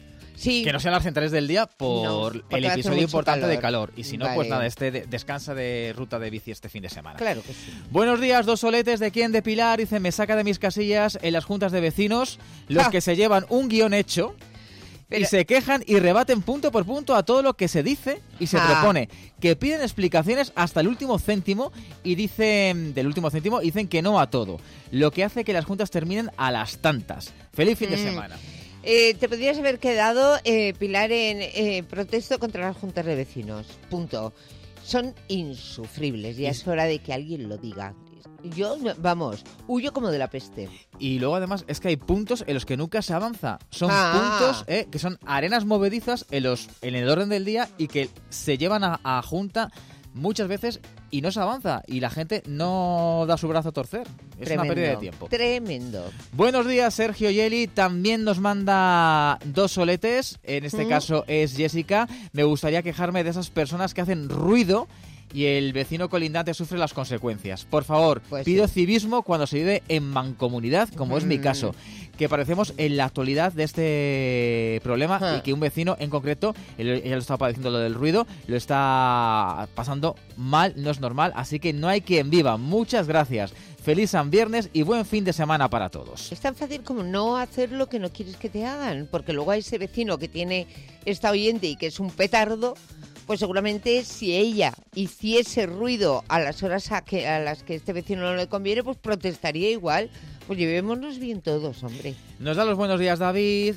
Sí. que no sean las centrales del día por No, porque el hace episodio mucho importante de calor. calor. Y si no, Vale. pues nada, este de- descansa de ruta de bici este fin de semana. Claro que sí. Buenos días, dos soletes. ¿De quién? De Pilar. Dice, me saca de mis casillas en las juntas de vecinos los Ja. que se llevan un guión hecho y Pero- se quejan y rebaten punto por punto a todo lo que se dice y se Ja. propone. Que piden explicaciones hasta el último céntimo y dicen, del último céntimo, y dicen que no a todo. Lo que hace que las juntas terminen a las tantas. Feliz fin de Mm. semana. Eh, te podrías haber quedado, eh, Pilar, en eh, protesto contra las juntas de vecinos. Punto. Son insufribles. Ya es hora de que alguien lo diga. Yo, no- vamos, huyo como de la peste. Y luego además es que hay puntos en los que nunca se avanza. Son Ah. puntos eh, que son arenas movedizas en, los, en el orden del día y que se llevan a, a junta muchas veces y no se avanza y la gente no da su brazo a torcer. Es Tremendo, una pérdida de tiempo. Tremendo. Buenos días, Sergio Yeli. También nos manda dos soletes. En este ¿Mm? caso es Jessica. Me gustaría quejarme de esas personas que hacen ruido y el vecino colindante sufre las consecuencias. Por favor, Pues pido sí. civismo cuando se vive en mancomunidad, como es mi Mm. caso. Que parecemos en la actualidad de este problema Ah. y que un vecino en concreto, él, ella lo está padeciendo lo del ruido, lo está pasando mal, no es normal, así que no hay quien viva. Muchas gracias. Feliz San Viernes y buen fin de semana para todos. Es tan fácil como no hacer lo que no quieres que te hagan, porque luego hay ese vecino que tiene esta oyente y que es un petardo, pues seguramente si ella hiciese ruido a las horas a, que, a las que este vecino no le conviene, pues protestaría igual. Pues llevémonos bien todos, hombre. Nos da los buenos días David,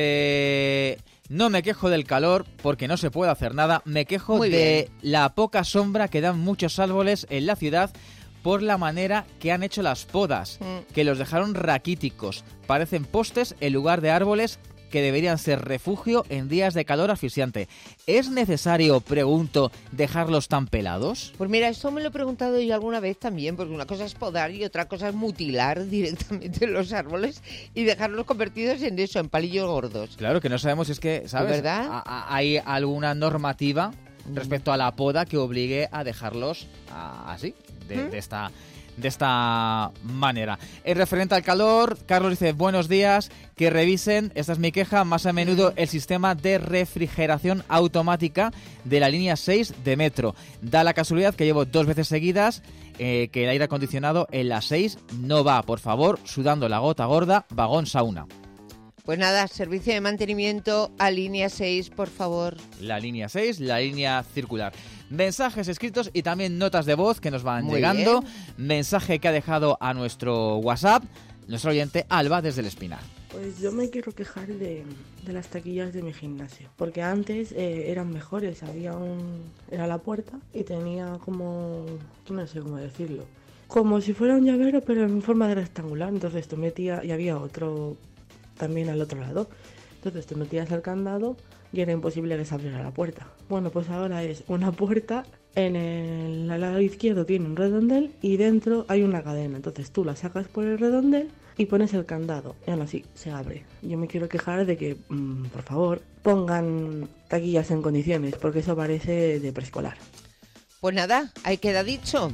dice... No me quejo del calor porque no se puede hacer nada, me quejo Muy de la poca sombra que dan muchos árboles en la ciudad por la manera que han hecho las podas, Mm. que los dejaron raquíticos, parecen postes en lugar de árboles que deberían ser refugio en días de calor asfixiante. ¿Es necesario, pregunto, dejarlos tan pelados? Pues mira, esto me lo he preguntado yo alguna vez también, porque una cosa es podar y otra cosa es mutilar directamente los árboles y dejarlos convertidos en eso, en palillos gordos. Claro, que no sabemos si es que, ¿sabes? ¿De verdad? A- a- ¿Hay alguna normativa Mm. respecto a la poda que obligue a dejarlos a- así, de, ¿Mm? de esta... de esta manera. En referente al calor, Carlos dice, buenos días, que revisen, esta es mi queja, más a menudo el sistema de refrigeración automática de la línea seis de metro. Da la casualidad que llevo dos veces seguidas eh, que el aire acondicionado en la seis no va. Por favor, sudando la gota gorda, vagón sauna. Pues nada, servicio de mantenimiento a línea seis, por favor. La línea seis, la línea circular. Mensajes escritos y también notas de voz que nos van Muy llegando. bien. Mensaje que ha dejado a nuestro WhatsApp nuestro oyente Alba desde el Espinar. Pues yo me quiero quejar de, de las taquillas de mi gimnasio, porque antes eh, eran mejores, había un... era la puerta y tenía como... no sé cómo decirlo, como si fuera un llavero pero en forma de rectangular, entonces tú metías y había otro también al otro lado, entonces tú metías el candado y era imposible que se abriera la puerta. Bueno, pues ahora es una puerta, en el lado izquierdo tiene un redondel y dentro hay una cadena, entonces tú la sacas por el redondel y pones el candado y aún así se abre. Yo me quiero quejar de que, mmm, por favor, pongan taquillas en condiciones, porque eso parece de preescolar. Pues nada, ahí queda dicho.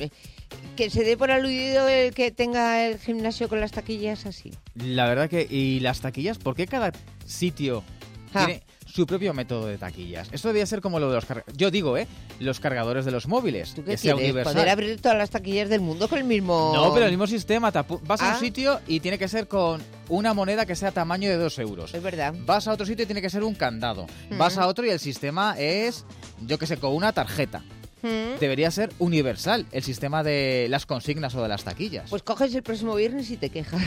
Que se dé por aludido el que tenga el gimnasio con las taquillas así. La verdad que... ¿Y las taquillas? ¿Por qué cada sitio Ah. tiene su propio método de taquillas? Esto debía ser como lo de los cargadores. Yo digo, ¿eh? Los cargadores de los móviles. ¿Tú qué que sea quieres? universal. ¿Poder abrir todas las taquillas del mundo con el mismo...? No, pero el mismo sistema. te apu- Vas a Ah. un sitio y tiene que ser con una moneda que sea tamaño de dos euros. Es verdad. Vas a otro sitio y tiene que ser un candado. Mm. Vas a otro y el sistema es, yo que sé, con una tarjeta. ¿Mm? Debería ser universal el sistema de las consignas o de las taquillas. Pues coges el próximo viernes y te quejas.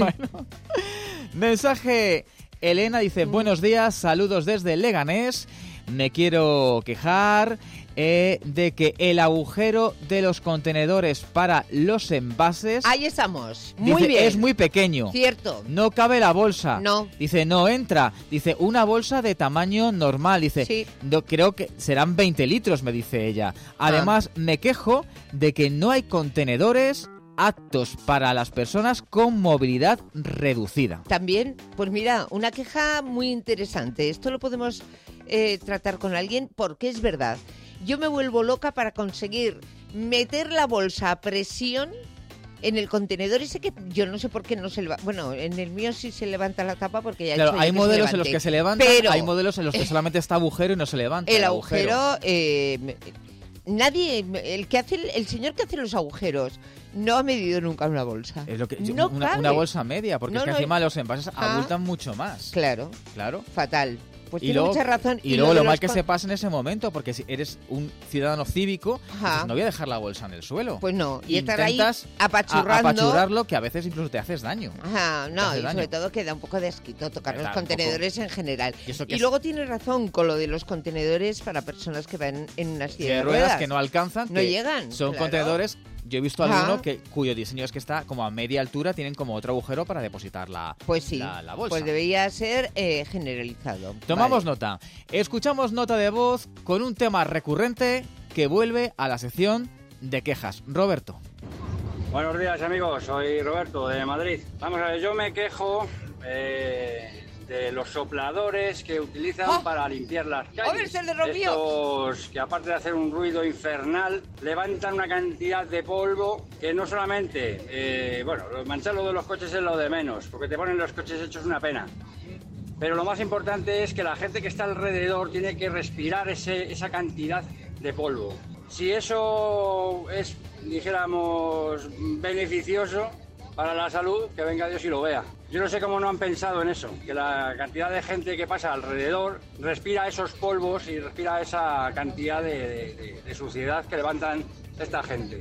Mensaje. Elena dice, buenos días, saludos desde Leganés. Me quiero quejar eh, de que el agujero de los contenedores para los envases... Ahí estamos. Muy dice, bien. es muy pequeño. Cierto. No cabe la bolsa. No. Dice, no entra. Dice, una bolsa de tamaño normal. Dice, Sí. no, creo que serán veinte litros, me dice ella. Además, me quejo de que no hay contenedores aptos para las personas con movilidad reducida. También, pues mira, una queja muy interesante. Esto lo podemos eh, tratar con alguien porque es verdad. Yo me vuelvo loca para conseguir meter la bolsa a presión en el contenedor ese que yo no sé por qué no se levanta. Bueno, en el mío sí se levanta la tapa porque ya he Claro, hecho yo hay que se modelos en los levante. que se levantan, Pero hay modelos en los que solamente está agujero y no se levanta. el agujero, eh, nadie, el que hace, el señor que hace los agujeros no ha medido nunca una bolsa. Es lo que, yo- No una, cabe. una bolsa media, porque No, es que no, encima los envases Ah. abultan mucho más. Claro, Claro. fatal. Pues y tiene luego, mucha razón. Y, luego de lo mal los que con- se pasa en ese momento, porque si eres un ciudadano cívico, Ajá. dices, no voy a dejar la bolsa en el suelo. Pues no, y estar ahí Intentas apachurrando. a- apachurrarlo, que a veces incluso te haces daño. Ajá, Te no, hace y daño. sobre todo que da un poco de asquito tocar Da los un contenedores en general. Y eso que Y es- luego tienes razón con lo de los contenedores para personas que van en una silla Que de ruedas ruedas. que no alcanzan, No que llegan, Son claro. contenedores Yo he visto Ajá. alguno que, cuyo diseño es que está como a media altura, tienen como otro agujero para depositar la, Pues sí, la, la bolsa. pues debería ser eh, generalizado. Tomamos Vale. nota. Escuchamos nota de voz con un tema recurrente que vuelve a la sección de quejas. Roberto. Buenos días, amigos. Soy Roberto de Madrid. Vamos a ver, yo me quejo eh, de los sopladores que utilizan ¡Oh! para limpiar las calles. ¡Hombre, es el de los míos! Estos que aparte de hacer un ruido infernal, levantan una cantidad de polvo que no solamente, eh, bueno, manchar lo de los coches es lo de menos, porque te ponen los coches hechos una pena. Pero lo más importante es que la gente que está alrededor tiene que respirar ese, esa cantidad de polvo. Si eso es, dijéramos, beneficioso para la salud, que venga Dios y lo vea. Yo no sé cómo no han pensado en eso, que la cantidad de gente que pasa alrededor respira esos polvos y respira esa cantidad de, de, de, de suciedad que levantan esta gente.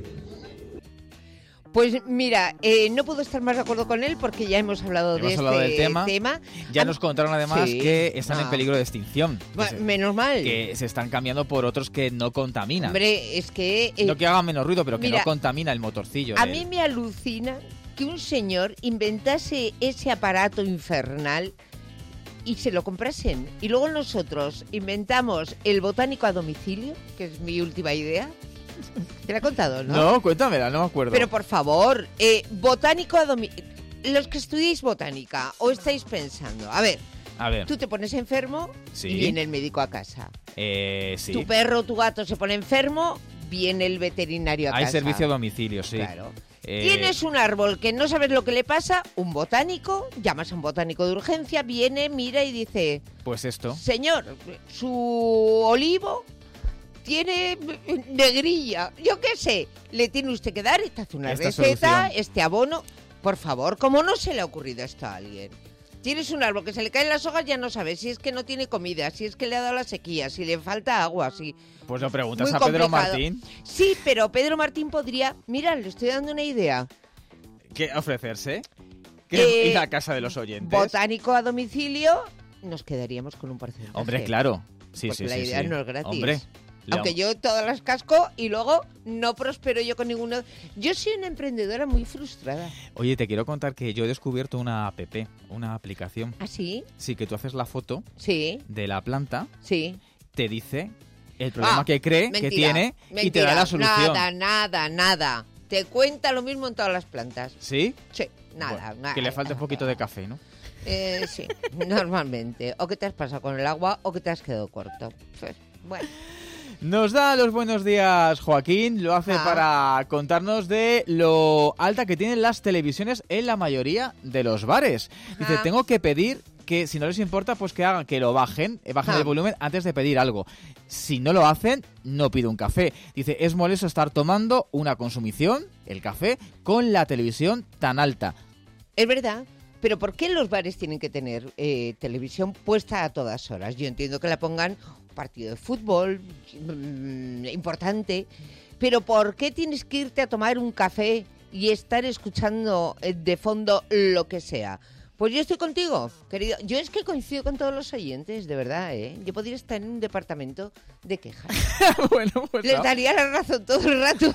Pues mira, eh, no puedo estar más de acuerdo con él porque ya hemos hablado Hemos de hablado este del tema. tema. Ya Ah, nos contaron además sí. que están Ah. en peligro de extinción. Bueno, Que se- menos mal. Que se están cambiando por otros que no contaminan. Hombre, es que... eh, no que hagan menos ruido, pero que mira, no contamina el motorcillo. A del- mí me alucina que un señor inventase ese aparato infernal y se lo comprasen. Y luego nosotros inventamos el botánico a domicilio, que es mi última idea. ¿Te la he contado, no? No, cuéntamela, no me acuerdo. Pero por favor, eh, botánico a domicilio. Los que estudiáis botánica o estáis pensando, a ver, A ver, tú te pones enfermo Sí. y viene el médico a casa. eh, sí. Tu perro o tu gato se pone enfermo, viene el veterinario a Hay casa. servicio a domicilio, sí. Claro. Eh, Tienes un árbol que no sabes lo que le pasa, un botánico, llamas a un botánico de urgencia, viene, mira y dice, Pues esto. señor, su olivo tiene negrilla, yo qué sé, le tiene usted que dar y te hace una Esta receta, solución. este abono. Por favor, ¿cómo no se le ha ocurrido esto a alguien? Tienes un árbol que se le caen las hojas, ya no sabes si es que no tiene comida, si es que le ha dado la sequía, si le falta agua, si... Pues lo preguntas Muy a Pedro complicado. Martín. Sí, pero Pedro Martín podría... Mira, le estoy dando una idea. ¿Qué ofrecerse? ¿Qué Eh, ir a casa de los oyentes? Botánico a domicilio, nos quedaríamos con un porcentaje. Hombre, claro. Sí, Porque sí, la sí. idea sí. no es gratis. Hombre. le Aunque vamos- yo todas las casco y luego no prospero yo con ninguno. Yo soy una emprendedora muy frustrada. Oye, te quiero contar que yo he descubierto una app, una aplicación. ¿Ah, sí? Sí, que tú haces la foto Sí, de la planta, sí. te dice el problema Ah, que cree que mentira, tiene y te mentira. da la solución. Nada, nada, nada. Te cuenta lo mismo en todas las plantas. ¿Sí? Sí, nada. Bueno, nada. que le falta un poquito de café, ¿no? Eh, sí, normalmente. O que te has pasado con el agua o que te has quedado corto. Pues, bueno. Nos da los buenos días Joaquín, lo hace Ah. para contarnos de lo alta que tienen las televisiones en la mayoría de los bares. Dice, Ah. tengo que pedir que si no les importa, pues que hagan, que lo bajen, eh, bajen Ah. el volumen antes de pedir algo. Si no lo hacen, no pido un café. Dice, es molesto estar tomando una consumición, el café, con la televisión tan alta. Es verdad. Pero ¿por qué los bares tienen que tener eh, televisión puesta a todas horas? Yo entiendo que la pongan un partido de fútbol mm, importante, pero ¿por qué tienes que irte a tomar un café y estar escuchando eh, de fondo lo que sea? Pues yo estoy contigo, querido. Yo es que coincido con todos los oyentes, de verdad, ¿eh? Yo podría estar en un departamento de quejas. Bueno, pues Les no. daría la razón todo el rato.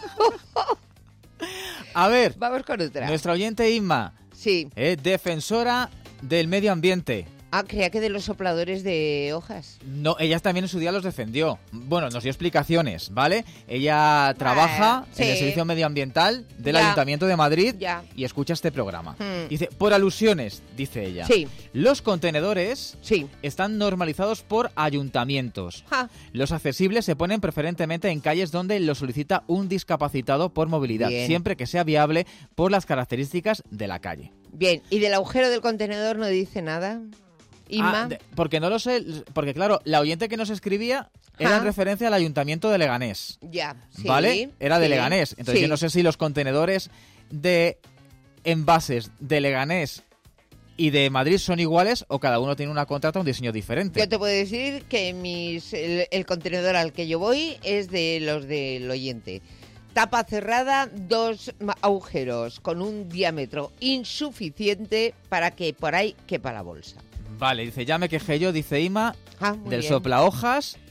A ver, Vamos con otra. nuestra oyente Inma, Sí. eh, defensora del medio ambiente. Ah, creía que de los sopladores de hojas. No, ella también en su día los defendió. Bueno, nos dio explicaciones, ¿vale? Ella trabaja sí. en el Servicio Medioambiental del Ya. Ayuntamiento de Madrid Ya. y escucha este programa. Hmm. Dice, por alusiones, dice ella. Sí. Los contenedores Sí. están normalizados por ayuntamientos. Ja. Los accesibles se ponen preferentemente en calles donde lo solicita un discapacitado por movilidad, Bien. siempre que sea viable por las características de la calle. Bien, ¿y del agujero del contenedor no dice nada? Inma. Ah, de- porque no lo sé, porque claro, la oyente que nos escribía era Ah. en referencia al Ayuntamiento de Leganés, Ya, sí. ¿vale? Era de sí, Leganés. Entonces sí. yo no sé si los contenedores de envases de Leganés y de Madrid son iguales o cada uno tiene una contrata, un diseño diferente. Yo te puedo decir que mis, el, el contenedor al que yo voy es de los del oyente. Tapa cerrada, dos ma- agujeros con un diámetro insuficiente para que por ahí quepa la bolsa. Vale, dice, ya me quejé yo, dice Ima, Ah, muy del bien. soplahojas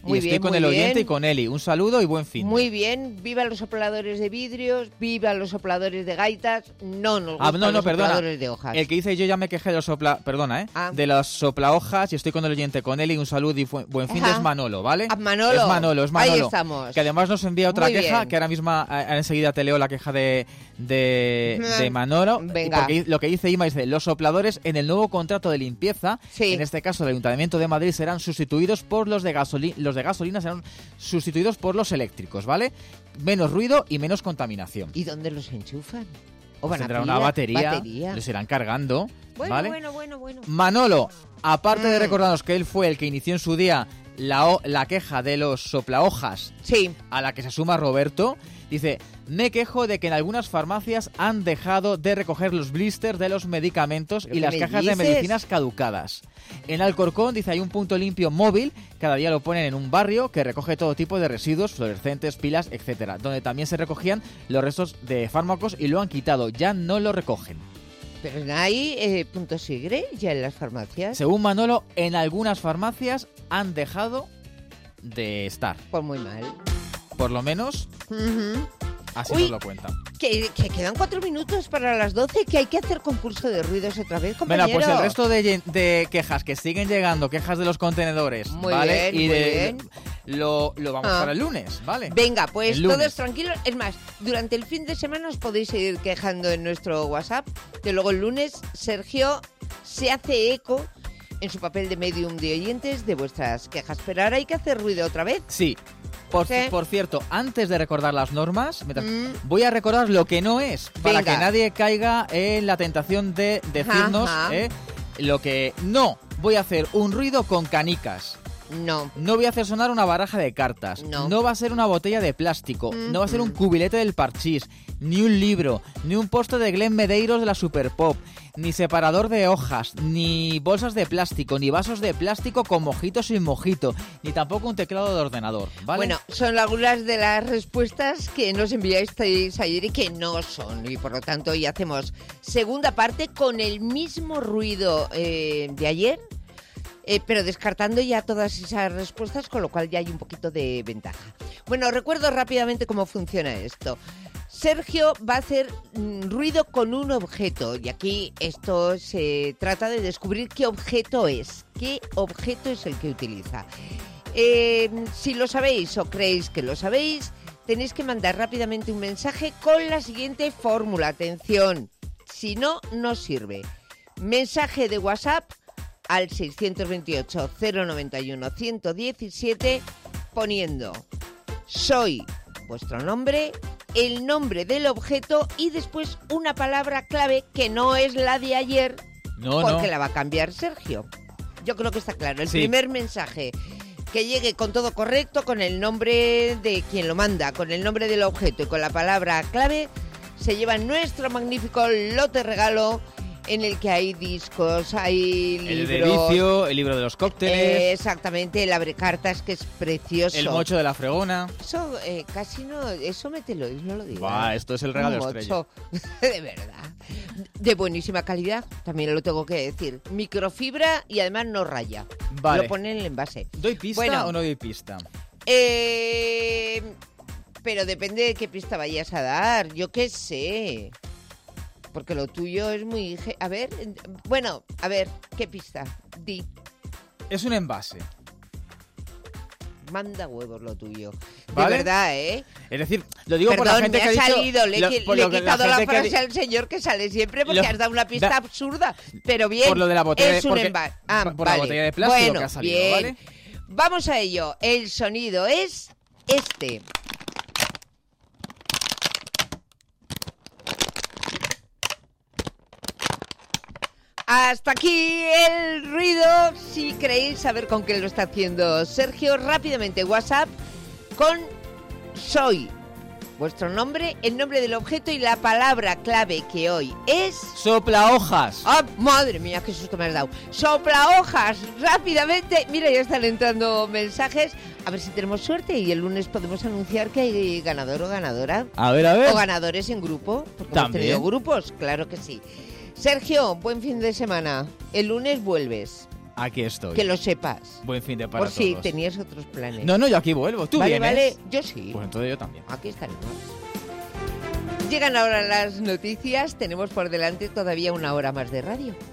Muy y estoy bien, con muy el oyente bien. y con Eli. Un saludo y buen fin. Muy bien, viva los sopladores de vidrios, viva los sopladores de gaitas, no nos Ah, gustan no, no, los perdona. sopladores de hojas. El que dice yo ya me quejé de los sopla... Perdona, ¿eh? Ah. De los soplahojas y estoy con el oyente con Eli. Un saludo y fu- buen fin Ajá. de es Manolo, ¿vale? Ah, Manolo. Es Manolo, es Manolo. Ahí estamos. Que además nos envía otra Muy queja, bien. que ahora mismo a- a- enseguida te leo la queja de, de, de Manolo. Venga. Porque lo que dice Ima dice, los sopladores en el nuevo contrato de limpieza, en este caso el Ayuntamiento de Madrid, serán sustituidos por los de gasolina, los de gasolina serán sustituidos por los eléctricos, ¿vale? Menos ruido y menos contaminación. ¿Y dónde los enchufan? ¿O Pues van a tendrá pila? una batería, batería. los irán cargando, Bueno, ¿vale? bueno, bueno, bueno. Manolo, aparte de Mm. recordarnos que él fue el que inició en su día la, o- la queja de los soplahojas, sí. a la que se suma Roberto, dice, me quejo de que en algunas farmacias han dejado de recoger los blisters de los medicamentos ¿Pero y qué las me cajas de dices? medicinas caducadas. En Alcorcón, dice, hay un punto limpio móvil, cada día lo ponen en un barrio que recoge todo tipo de residuos, fluorescentes, pilas, etcétera, donde también se recogían los restos de fármacos y lo han quitado, ya no lo recogen. Pero no hay eh, punto sigre ya en las farmacias. Según Manolo, en algunas farmacias han dejado de estar. Pues muy mal. Por lo menos, Ujú. así Uy, nos lo cuenta. Que, que quedan cuatro minutos para las doce, que hay que hacer concurso de ruidos otra vez, Venga, compañero. pues el resto de, lle- de quejas que siguen llegando, quejas de los contenedores, Muy ¿vale? bien, y muy de, bien. Lo, lo vamos Ah. para el lunes, ¿vale? Venga, pues El lunes. todos tranquilos. Es más, durante el fin de semana os podéis seguir quejando en nuestro WhatsApp, que luego el lunes Sergio se hace eco en su papel de medium de oyentes de vuestras quejas. Pero ahora hay que hacer ruido otra vez. Sí. Por, ¿Qué? por cierto, antes de recordar las normas, mientras- Mm. voy a recordar lo que no es, para Venga. que nadie caiga en la tentación de decirnos Ajá. eh, lo que no. Voy a hacer un ruido con canicas. No. No voy a hacer sonar una baraja de cartas. No. va a ser una botella de plástico. No va a ser un Ujú. cubilete del parchís. Ni un libro. Ni un poste de Glen Medeiros de la Super Pop. Ni separador de hojas. Ni bolsas de plástico. Ni vasos de plástico con mojito o sin mojito. Ni tampoco un teclado de ordenador. ¿Vale? Bueno, son algunas de las respuestas que nos enviasteis ayer y que no son. Y por lo tanto hoy hacemos segunda parte con el mismo ruido eh, de ayer, eh, pero descartando ya todas esas respuestas, con lo cual ya hay un poquito de ventaja. Bueno, recuerdo rápidamente cómo funciona esto. Sergio va a hacer mm, ruido con un objeto y aquí esto se trata de descubrir qué objeto es, qué objeto es el que utiliza. Eh, si lo sabéis o creéis que lo sabéis, tenéis que mandar rápidamente un mensaje con la siguiente fórmula. Atención, si no, no sirve. Mensaje de WhatsApp al seiscientos veintiocho, cero noventa y uno, ciento diecisiete poniendo soy vuestro nombre, el nombre del objeto y después una palabra clave que no es la de ayer, No, porque no. la va a cambiar Sergio. Yo creo que está claro. El Sí. primer mensaje que llegue con todo correcto, con el nombre de quien lo manda, con el nombre del objeto y con la palabra clave, se lleva nuestro magnífico lote regalo en el que hay discos, hay el libros. de vicio, el libro de los cócteles, Eh, exactamente, el abrecartas, que es precioso. el mocho de la fregona. Eso eh, casi no, eso mételo y no lo digas. Buah, esto es el regalo Un estrella. mocho, de verdad. De buenísima calidad, también lo tengo que decir. Microfibra y además no raya. Vale. Lo pone en el envase. ¿Doy pista Bueno, o no doy pista? Eh, pero depende de qué pista vayas a dar. Yo qué sé. Porque lo tuyo es muy... ge- A ver, eh, bueno, a ver, ¿qué pista? Di. Es un envase. Manda huevos lo tuyo. ¿Vale? De verdad, ¿eh? Es decir, lo digo Perdón, por la gente me que ha ha dicho... salido, le, he lo- qui- por le he lo que quitado la, gente que ha frase di- al señor que sale siempre porque Lo- has dado una pista da- absurda. Pero bien, Por lo de la botella, es un porque- envase. Ah, por- por la vale. botella de plástico bueno, que ha salido, bien. ¿vale? Vamos a ello. El sonido es este. Hasta aquí el ruido. Si queréis saber con qué lo está haciendo Sergio, rápidamente WhatsApp con soy vuestro nombre, el nombre del objeto y la palabra clave que hoy es... Sopla hojas. ¡Ah, madre mía, qué susto me has dado! ¡Sopla hojas! Rápidamente. Mira, ya están entrando mensajes. A ver si tenemos suerte y el lunes podemos anunciar que hay ganador o ganadora. A ver, a ver. O ganadores en grupo. Porque hemos También. tenido grupos, claro que sí. Sergio, buen fin de semana. El lunes vuelves. Aquí estoy. Que lo sepas. Buen fin de para Por todos. si tenías otros planes. No, no, yo aquí vuelvo. ¿Tú vale, vienes? Vale, yo sí. Pues entonces yo también. Aquí estaremos. Llegan ahora las noticias. Tenemos por delante todavía una hora más de radio.